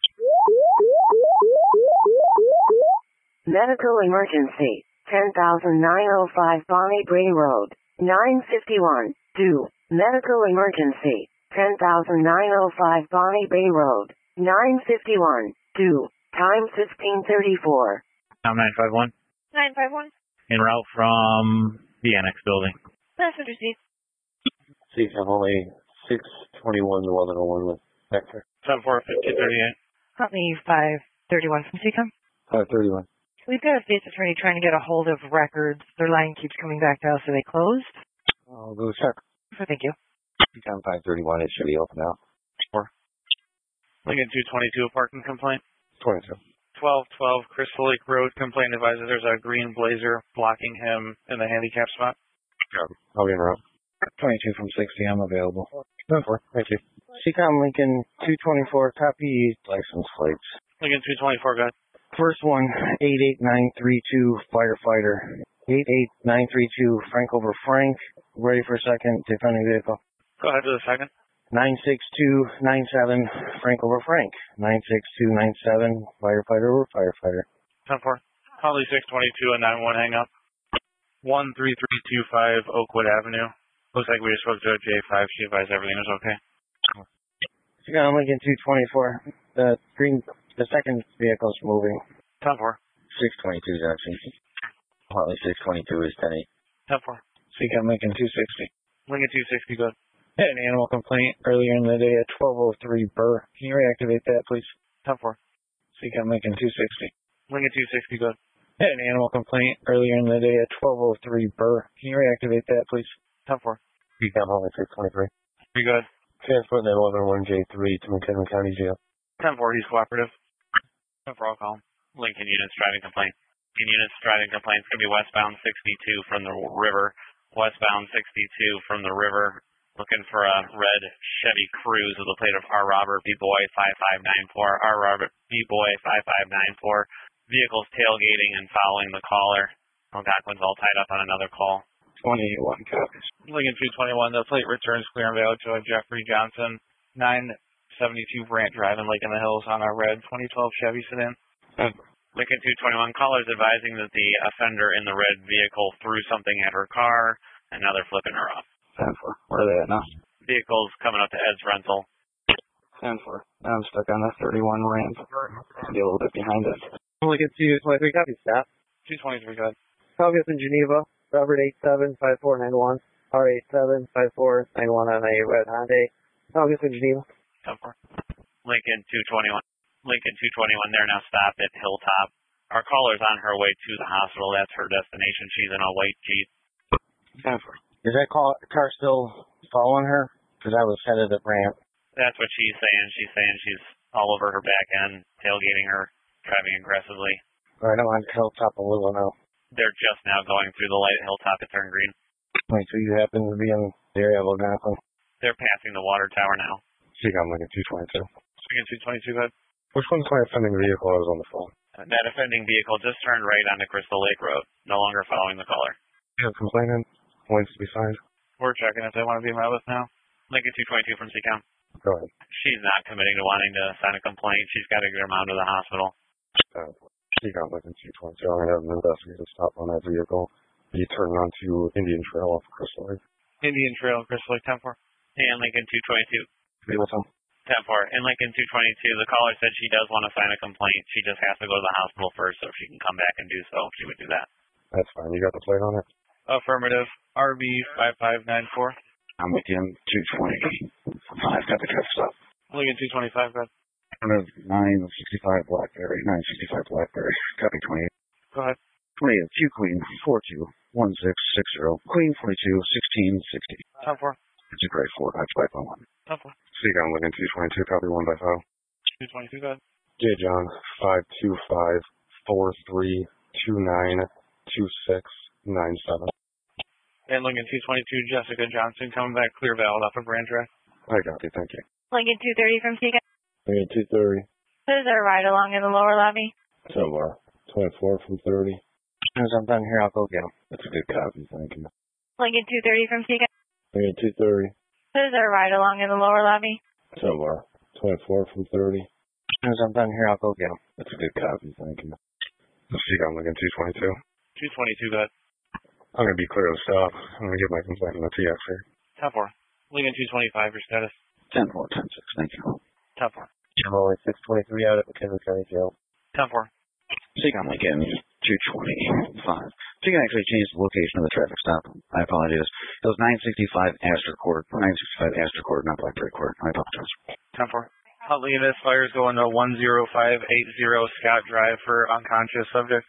Medical emergency. ten thousand nine oh five Bonnie Bray Road. nine fifty-one. two. Medical emergency. ten thousand nine oh five Bonnie Bay Road. nine fifty-one. two. Time fifteen thirty-four. I'm nine five one. nine five one. En route from the Annex building. Passenger seat. See, I'm only six twenty-one to eleven oh one with Hector. ten four, fifteen thirty-eight. Hotney five thirty-one from Seacom. five thirty-one. We've got a state's attorney trying to get a hold of records. Their line keeps coming back to us. Are they closed? I'll go check. Thank you. Seacom five thirty-one, it should be open now. Four. Lincoln two twenty-two, a parking complaint. twenty-two. twelve twelve Crystal Lake Road, complaint advises there's a green blazer blocking him in the handicap spot. Yeah, I'll be en route. twenty-two from sixty, I'm available. ten four, thank you. Seacom Lincoln two twenty-four, copy license plates. Lincoln two twenty-four, go ahead. First one, eight eight nine three two, firefighter. eight eight nine three two, Frank over Frank. Ready for a second, defending vehicle. Go ahead to the second. nine six two nine seven, Frank over Frank. nine six two nine seven, firefighter over firefighter. ten four. Holly six twenty-two and nine one hang up. one three three two five Oakwood Avenue. Looks like we just spoke to a J five. She advised everything was okay. Seacom Lincoln two twenty-four, the green, the second vehicle's moving. ten four. six twenty-two is actually. Harley six twenty-two is ten eight. ten four. Seacom Lincoln two sixty. Lincoln two sixty, good. Had an animal complaint earlier in the day at twelve oh three Burr. Can you reactivate that, please? ten four. Seacom Lincoln two sixty. Lincoln two sixty, good. Had an animal complaint earlier in the day at twelve oh three Burr. Can you reactivate that, please? ten four. Seacom Harley six twenty-three. Be good. Transport that eleven one J three to McKinley County Jail. ten four, he's cooperative. ten four, I'll call him. Lincoln units driving complaint. Lincoln units driving complaint. It's going to be westbound sixty-two from the river. Westbound sixty-two from the river. Looking for a red Chevy Cruze with a plate of R. Robert B. Boy five five nine four. R. Robert B. Boy five five nine four. Vehicles tailgating and following the caller. Algonquin's all tied up on another call. twenty-one copies. Lincoln two twenty-one, the plate returns clear and valid to a Jeffrey Johnson. nine seventy-two Brant Drive in Lake in the Hills on a red twenty twelve Chevy sedan. Uh, Lincoln two twenty-one, callers advising that the offender in the red vehicle threw something at her car, and now they're flipping her off. ten four. Where are they at now? vehicles coming up to Ed's rental. ten four. I'm stuck on the thirty-one ramp. Be a little bit behind us. Only get two twenty-three. Copy, staff. two twenty-three, go ahead. Copy us in Geneva. Robert eight seven five four nine one. R eight seven five four nine one on a red Hyundai. Copy us in Geneva. ten four. Lincoln two twenty-one. Lincoln two twenty-one, they're now stopped at Hilltop. Our caller's on her way to the hospital. That's her destination. She's in a white Jeep. ten four. Is that car, car still following her? Because I was headed at ramp. That's what she's saying. She's saying she's all over her back end, tailgating her, driving aggressively. Right, I'm on Hilltop a little now. They're just now going through the light at Hilltop to turn green. Wait, so you happen to be in the area of Algonquin? They're passing the water tower now. See, I'm looking two twenty-two. Lincoln two twenty-two, go ahead. Which one's my offending vehicle? I was on the phone. That offending vehicle just turned right onto Crystal Lake Road, no longer following the caller. Yeah, complaining. Points to be signed. We're checking if they want to be my list now. Lincoln two twenty-two from C COM. Go ahead. She's not committing to wanting to sign a complaint. She's got to get her mom to the hospital. Uh, see, I'm looking two twenty-two. I'm going to have an investigator stop on that vehicle. He turned onto Indian Trail off of Crystal Lake. Indian Trail, Crystal Lake, ten four. And Lincoln two twenty-two. Hey, what's up? ten four. In Lincoln two twenty-two, the caller said she does want to sign a complaint. She just has to go to the hospital first, so if she can come back and do so, she would do that. That's fine. You got the plate on it? Affirmative. R B five five nine four. I'm with him, two twenty. Five, got the truck stop. Lincoln two twenty-five, go ahead. nine sixty-five Blackberry, nine sixty-five Blackberry. Copy twenty-eight. Go ahead. twenty-eight, two Queen, four two, one six six zero. Queen forty-two, sixteen sixty. ten four. It's a grade four, that's five one one. ten four. See, I'm looking two twenty-two. Copy one by five. two twenty-two, go ahead. J. John, five two five four three two nine two six nine seven. And Lincoln two twenty-two, Jessica Johnson, coming back clear valid off of Brand Drive. I got you, thank you. Lincoln two thirty from C COM. Lincoln two thirty. Is there a ride along in the lower lobby? Somewhere. twenty-four from thirty. As soon as I'm done here, I'll go get him. That's a good copy, thank you. Lincoln two thirty from C COM. Lincoln two thirty. Is there a ride along in the lower lobby? Somewhere. twenty-four from thirty. As soon as I'm done here, I'll go get him. That's a good copy, thank you. See, I'm looking two twenty-two. two twenty-two, go ahead. I'm going to be clear to stop. I'm going to get my complaint on the T X here. ten four. Lincoln two twenty-five, your status. ten four, ten six, thank you. ten four. I'm only six twenty-three out at McKinley County Jail. ten four. See, I'm again, two twenty-five. So you can actually change the location of the traffic stop. I apologize. It was nine sixty-five Astor Court, nine sixty-five Astor Court, not Blackberry Court. I apologize. ten four. Huntley and his fires going to one zero five eight zero Scott Drive for unconscious subject.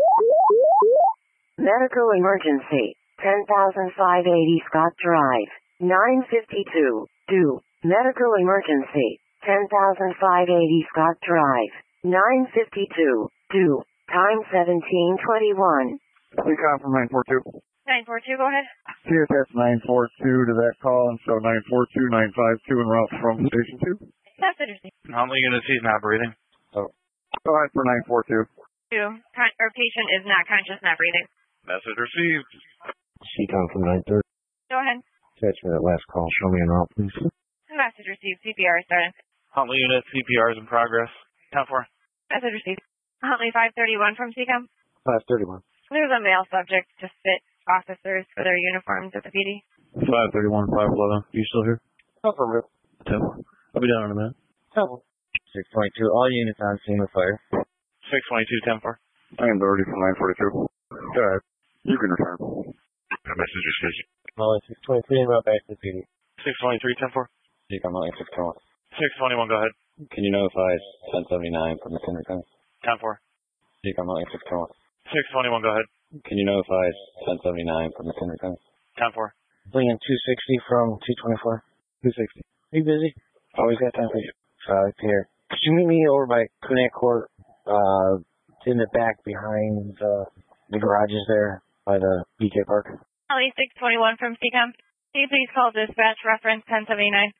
Medical emergency. ten thousand five hundred eighty Scott Drive. nine fifty-two. Do. Medical emergency. ten thousand five hundred eighty Scott Drive. nine fifty-two. Do. Time seventeen twenty-one. We call from nine four two. nine four two, go ahead. C S S nine four two to that call, and so nine four two, nine five two en route from station two. That's interesting. Huntley unit, he's not breathing. Oh. Go ahead for nine four two. Two. Con- or patient is not conscious, not breathing. Message received. C-Con from nine thirty. Go ahead. Catch me that last call. Show me an route, please. Message received. C P R started. Huntley unit, C P R is in progress. ten four. Message received. Huntley five thirty-one from C COM. five thirty-one. There's a male subject to fit officers for their uniforms at the P D. five thirty-one, five eleven. You still here? Affirmative. ten four. I'll be down in a minute. six twenty-two. All units on scene with fire. six twenty-two, ten four. I am Doherty from nine forty-two. Go ahead. You can return. Message received. Only six twenty-three and route back to the P D. six twenty-three, ten four. See, I'm only six twenty-one. six twenty-one, go ahead. Can you notify ten seventy-nine from McHenry County? ten four. See, I'm only six twenty-one. six twenty-one, go ahead. Can you notify ten seventy-nine from McHenry County? ten four. Bringing two sixty from two twenty-four. two sixty. Are you busy? Always got time for you. Uh, here. Could you meet me over by Kunek Court, uh, in the back behind uh, the garages there by the B K Park? Huntley six twenty-one from C COM. Can you please call dispatch reference ten seventy-nine?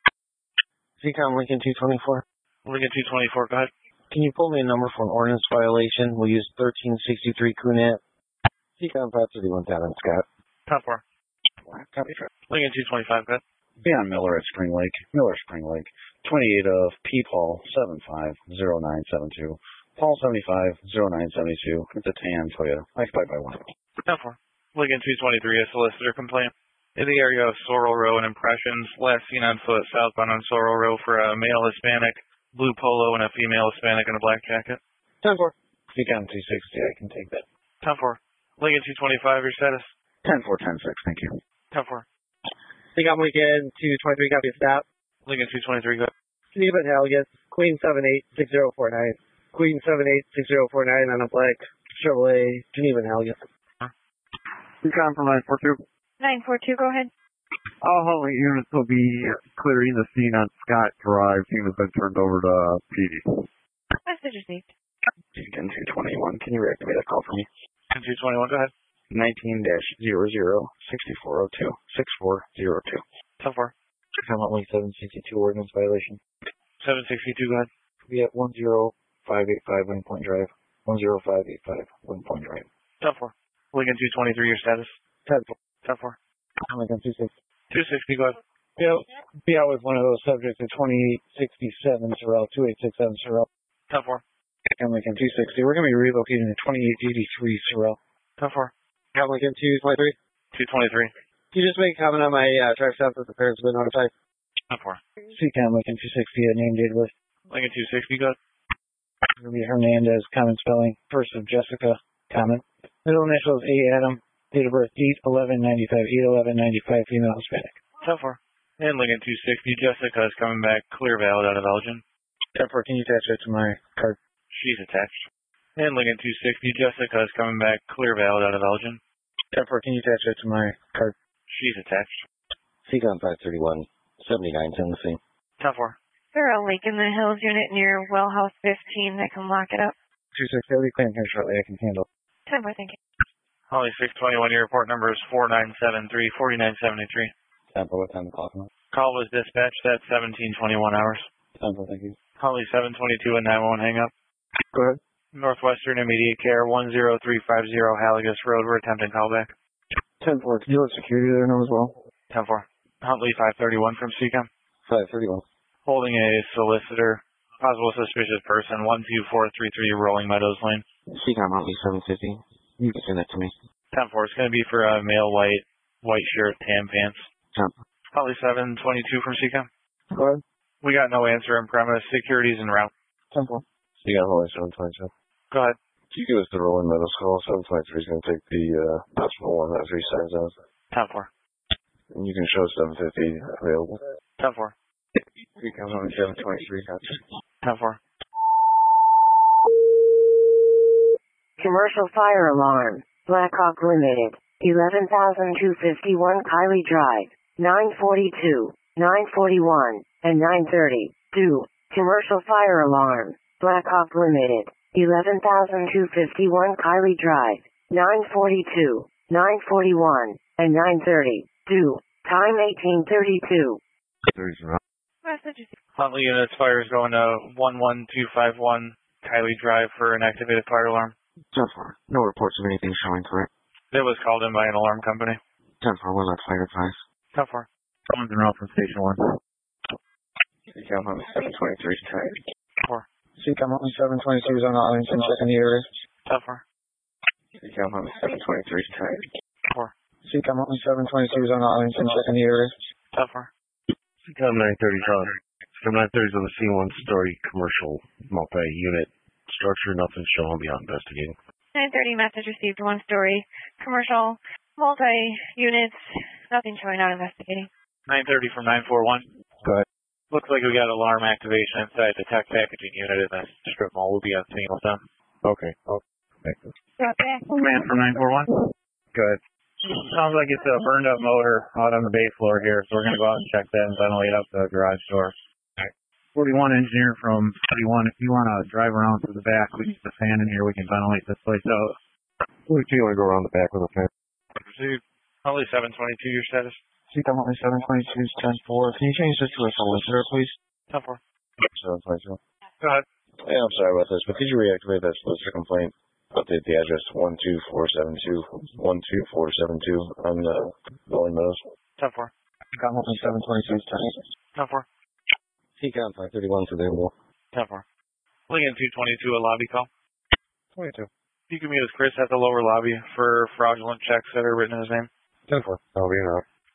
C COM Lincoln two twenty-four. Lincoln two twenty-four, go ahead. Can you pull me a number for an ordinance violation? We'll use thirteen sixty-three Kunet. C COM five thirty-one down in Scott. ten four. Copy track. Lincoln two twenty-five, go ahead. Beyond Miller at Spring Lake. Miller Spring Lake. twenty-eight of P. Paul seven five zero nine seven two. Paul seventy-five zero nine seventy-two. It's a tan Toyota. I spy by one. ten four. Lincoln two twenty-three, a solicitor complaint. in the area of Sorrel Row and Impressions. Last seen on foot southbound on Sorrel Row for a male Hispanic, blue polo, and a female Hispanic in a black jacket. ten four. Speak on two sixty, I can take that. ten four. Lincoln two twenty-five, your status? ten four, ten six, thank you. ten four. Speak on Lincoln two twenty-three, copy of stop. Lincoln two twenty-three, go ahead. Geneva Haligus, Queen seven eight six zero four nine. Queen seven eight six zero four nine on a black Chevrolet Geneva Haligus. Recon from nine four two. nine four two, go ahead. All hauling units will be clearing the scene on Scott Drive. Scene has been turned over to P D. Message received. Beacon two twenty-one, can you reactivate that call for me? Beacon two twenty-one, go ahead. nineteen dash zero zero six four zero two six four zero two. ten four. Come out like seven sixty-two ordinance violation. seven sixty-two, go ahead. We at one zero five eight five Windpoint Drive. one zero five eight five Windpoint Drive. ten four. Lincoln two twenty-three, your status? ten four. ten four. I'm like on two sixty. two sixty, go ahead. Yeah, be out with one of those subjects at twenty-eight sixty-seven Sorrel, two eight six seven Sorrel. ten four. I'm like on two sixty. We're going to be relocating to twenty-eight eighty-three Sorrel. ten four. I'm Lincoln two twenty-three. two twenty-three. Can you just make a comment on my uh, track stop that the parents have been notified? ten four. C CAM Lincoln two sixty, a name date list. Lincoln two sixty, go ahead. It'll be Hernandez, common spelling. First of Jessica, common. Middle initials A Adam. Date of birth eight eleven ninety-five. eight eleven ninety-five, female Hispanic. ten four. And Lincoln two sixty, Jessica is coming back clear valid out of Elgin. ten four, can you attach that to my card? She's attached. And Lincoln two sixty, Jessica is coming back clear valid out of Elgin. ten four, can you attach that to my card? She's attached. C COM five thirty-one, seventy-nine Tennessee. ten four. There are Lake in the Hills unit near Wellhouse fifteen that can lock it up. two sixty, I'll be clearing here shortly. I can handle it. ten four, thank you. Holly six twenty-one, your report number is four nine seven three, four nine seven three. ten four, what time the call from? Call was dispatched at seventeen twenty-one hours. ten four, thank you. Holly seven twenty-two and nine one hang up. Go ahead. Northwestern Immediate Care one zero three five zero Haligus Road. We're attempting callback. ten four, can you let security there know as well? ten four. Huntley five thirty-one from C COM. five thirty-one. Holding a solicitor. Possible suspicious person. one two four three three Rolling Meadows Lane. C COM Huntley seven fifty. You can send that to me. ten four. It's going to be for a male white, white shirt, tan pants. ten. Huntley seven twenty-two from C COM. Go ahead. We got no answer in premise. Security's en route. ten four. C COM Huntley seven twenty-two. Go ahead. Can you give us the rolling meadows call? seven twenty-three is going to take the uh, decimal one that three signs out. ten four. And you can show seven fifty available. ten four. C COM Huntley seven twenty-three, gotcha. ten four. Commercial fire alarm. Blackhawk Limited. eleven thousand two hundred fifty-one Kylie Drive. nine forty-two, nine forty-one, and nine thirty. two. Commercial fire alarm. Blackhawk Limited. eleven thousand two hundred fifty-one Kylie Drive. nine forty-two, nine forty-one, and nine thirty. two. Time eighteen thirty-two. Message. Huntley units fire is going to one one two five one Kylie Drive for an activated fire alarm. ten four. No reports of anything showing threat. It was called in by an alarm company. ten four. Was that fire advice? ten four. Someone's en route from station one. C COM Huntley seven twenty-three is tired. four. C COM Huntley seven twenty-two is on the Arlington checking the area. ten four. C COM Huntley seven twenty-three is tired. four. C COM Huntley seven twenty-two is on the Arlington checking the area. ten four. C COM nine thirty is on. C COM nine thirty is on the C one story commercial multi-unit structure. Nothing showing beyond investigating. nine thirty, message received, one story. Commercial, multi-units, nothing showing out investigating. nine thirty from nine four one. Go ahead. Looks like we got alarm activation inside the tech packaging unit in the strip mall. We'll be on scene with them. Okay. Oh, thank you. Command from nine four one. Go ahead. Sounds like it's a burned up motor out on the bay floor here, so we're going to go out and check that and ventilate up the garage door. forty-one engineer from thirty-one, if you want to drive around to the back, we get the fan in here, we can ventilate this place out. What do you want to go around the back with a fan? Proceed. Huntley seven twenty-two, your status? C COM Huntley seven twenty-two is ten four. Can you change this to a solicitor, please? ten four. seven twenty-two. Go ahead. Yeah, I'm sorry about this, but could you reactivate that solicitor complaint? Update the address one two four seven two, one two four seven two on the Rolling Meadows. ten four. C COM Huntley seven twenty-two is ten. ten four. C COM five thirty-one is available. ten four. Lincoln two twenty-two, a lobby call. twenty-two. You can meet with Chris at the lower lobby for fraudulent checks that are written in his name. ten four. I'll be in out.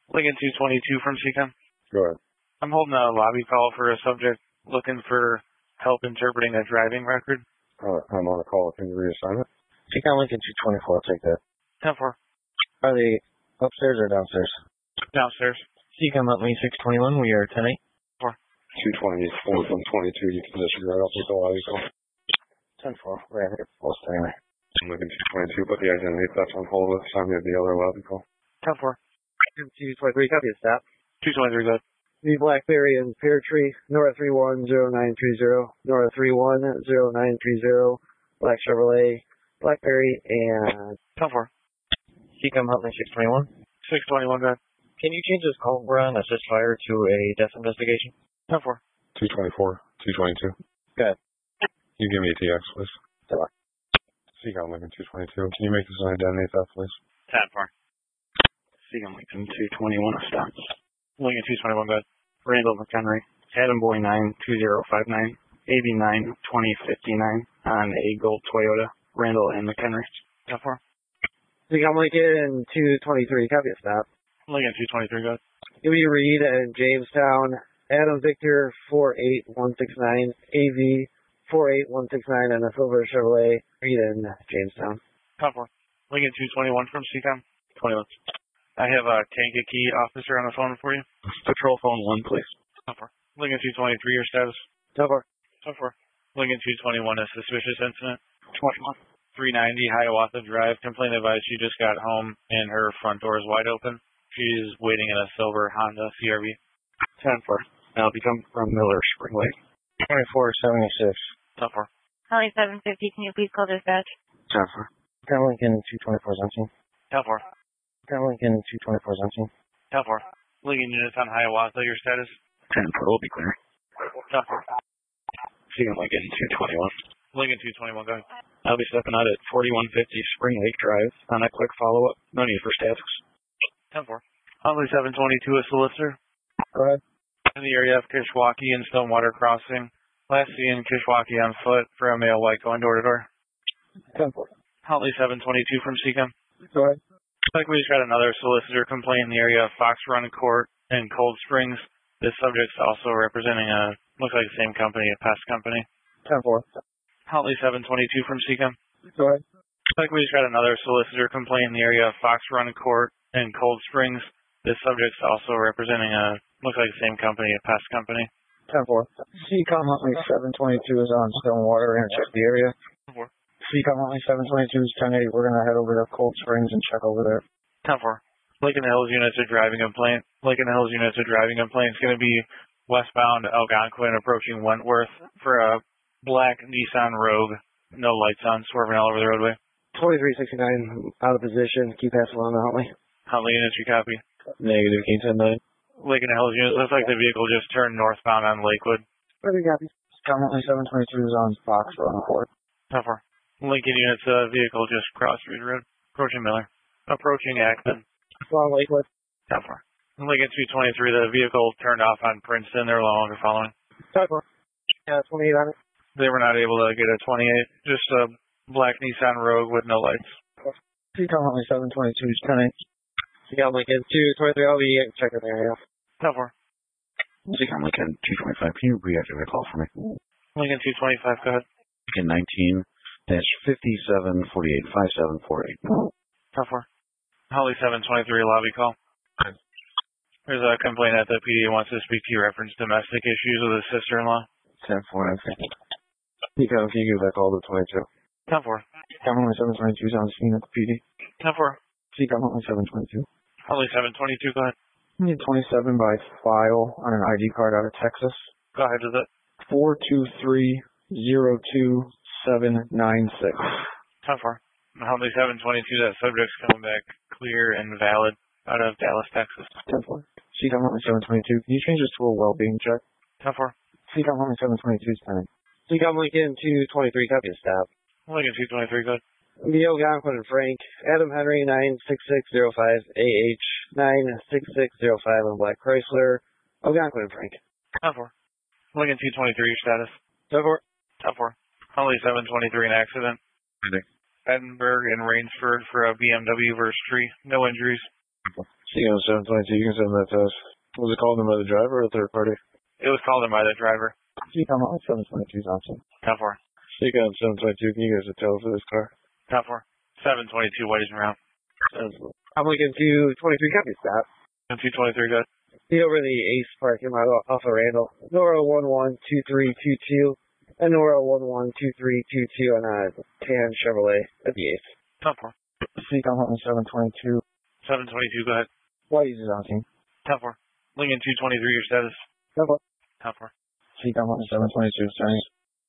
Lincoln two twenty-two from C COM. Go ahead. I'm holding a lobby call for a subject looking for help interpreting a driving record. Uh, I'm on a call. Can you reassign it? C COM Lincoln two twenty-four, I'll take that. ten four. Are they upstairs or downstairs? Downstairs. C COM Huntley six twenty-one, we are ten eight. two twenty-four from twenty-two, you can disregard. I'll take the lobby call. ten four, we're at it. Full anyway. I'm looking two twenty-two, put the identity theft on hold with time to the other lobby call. ten four. two twenty-three, copy of stop. two twenty-three, good. The Blackberry and Pear Tree, Nora three one zero nine three zero, Nora three one zero nine three zero, Black Chevrolet, Blackberry, and ten four. C COM Huntley six twenty-one. six twenty-one, good. Can you change this call run assist fire to a death investigation? ten four. two twenty-four, two twenty-two. Good. You give me a T X, please. C COM Lincoln two twenty-two. Can you make this an identity theft, please? ten four. C COM Lincoln two twenty-one, stop. Lincoln two twenty-one, good. Randall McHenry, Adam Boy nine two zero five nine, A B nine twenty fifty-nine on a gold Toyota, Randall and McHenry. ten four. C COM Lincoln two twenty-three, copy of stop. Lincoln two twenty-three, good. W Reed and Jamestown, Adam Victor four eight one six nine, A V four eight one six nine, and a silver Chevrolet Reed in Jamestown. ten four. Lincoln two twenty-one from C COM. twenty-one. I have a Kankakee officer on the phone for you. Patrol phone one, please. ten four. Lincoln two twenty-three, your status? ten four. ten four. Lincoln two twenty-one, a suspicious incident. twenty-one. three ninety Hiawatha Drive. Complaint advised she just got home and her front door is wide open. She's waiting in a silver Honda C R V. ten four. Now become from Miller Spring Lake. twenty-four seventy-six. ten four. Holly seven fifty, can you please call dispatch? ten four. C COM Lincoln two twenty-four Zenting. ten four. C COM Lincoln two twenty-four Zenting. ten four. Lincoln units on Hiawatha, your status? ten four will be clear. ten four. C COM Lincoln two twenty-one. Lincoln two twenty-one, go ahead. I'll be stepping out at forty-one fifty Spring Lake Drive on a quick follow-up. No need for statics. ten four. Holly seven twenty-two, a solicitor. Go ahead. In the area of Kishwaukee and Stonewater Crossing. Last seen Kishwaukee on foot for a male white going door to door. ten four. Holly seven twenty-two from C COM. Go ahead. I think we just got another solicitor complaint in the area of Fox Run Court in Cold Springs. This subject's also representing a, looks like the same company, a pest company. ten four. Holly seven twenty-two from C COM. Go ahead. I think we just got another solicitor complaint in the area of Fox Run Court in Cold Springs. This subject's also representing a, looks like the same company, a pest company. ten four. C COM Huntley seven twenty-two is on Stonewater and check the area. ten four. C COM Huntley seven twenty-two is ten eight. We're going to head over to Cold Springs and check over there. ten four. Lincoln Hills units are driving complaint. Lincoln Hills units are driving complaint. It's going to be westbound Algonquin approaching Wentworth for a black Nissan Rogue. No lights on, swerving all over the roadway. twenty-three sixty-nine out of position. Keep passing along the Huntley. Huntley units, you copy? Negative, King ten nine. Lincoln Hills units, looks like the vehicle just turned northbound on Lakewood. Ready, copy. COM Huntley seven twenty-two is on Fox Run Court. ten four. Lincoln units, uh, vehicle just crossed Reed Road. Approaching Miller. Approaching Acton. Along Lakewood. ten four. Lincoln two twenty-three, the vehicle turned off on Princeton. They're no longer following. ten four. Yeah, twenty-eight on it. They were not able to get a twenty-eight. Just a black Nissan Rogue with no lights. C COM Huntley seven twenty-two is ten eight. C COM Lincoln two twenty-three, I'll be checking the area. ten four. C COM Lincoln two twenty-five, can you reactivate a call for me? Lincoln two twenty-five, go ahead. Lincoln nineteen dash fifty-seven forty-eight five seven four eight. ten four. Holly seven twenty-three, lobby call. There's a complaint that the P D wants to speak to you reference domestic issues with his sister-in-law. ten four, I think. C COM, can you give that call to twenty-two? ten four. C COM Huntley seven twenty-two is on scene at the P D. ten four. C COM Huntley seven twenty-two. Holly seven twenty-two, go ahead. Need twenty-seven by file on an I D card out of Texas. Go ahead with it. four two three zero two seven nine six. ten four. Holly seven twenty-two, that subject's coming back clear and valid out of Dallas, Texas. ten four. C COM Huntley seven twenty-two, can you change this to a well-being check? ten four. C COM Huntley seven twenty-two is ten. C COM Lincoln two twenty-three, copy of stop. Lincoln two twenty-three, good. Neil Algonquin and Frank, Adam Henry nine six six zero five, A H nine six six zero five on Black Chrysler, Algonquin and Frank. ten four. Lincoln two twenty-three, your status? ten four. ten four. Holly seven twenty-three, an accident. Ready. Edinburgh and Rainsford for a B M W versus tree. No injuries. C Seacom seven twenty-two, you can send that to us. Was it called in by the driver or a third party? It was called in by the driver. Seacom seven twenty-two, Thompson. ten four. Seacom seven twenty-two, can you give us a tow for this car? ten four. seven twenty-two, White is around. I'm looking to twenty-three, copy stop. two twenty-three, good. See over the Ace parking lot off of Randall. Nora one one two three two two and Nora one one two three two two on a tan Chevrolet at the Ace. ten four. Seacom seven twenty-two. seven twenty-two, go ahead. White is on scene. ten four. Lincoln two twenty-three, your status. ten four. ten four. Seacom seven twenty-two, sending.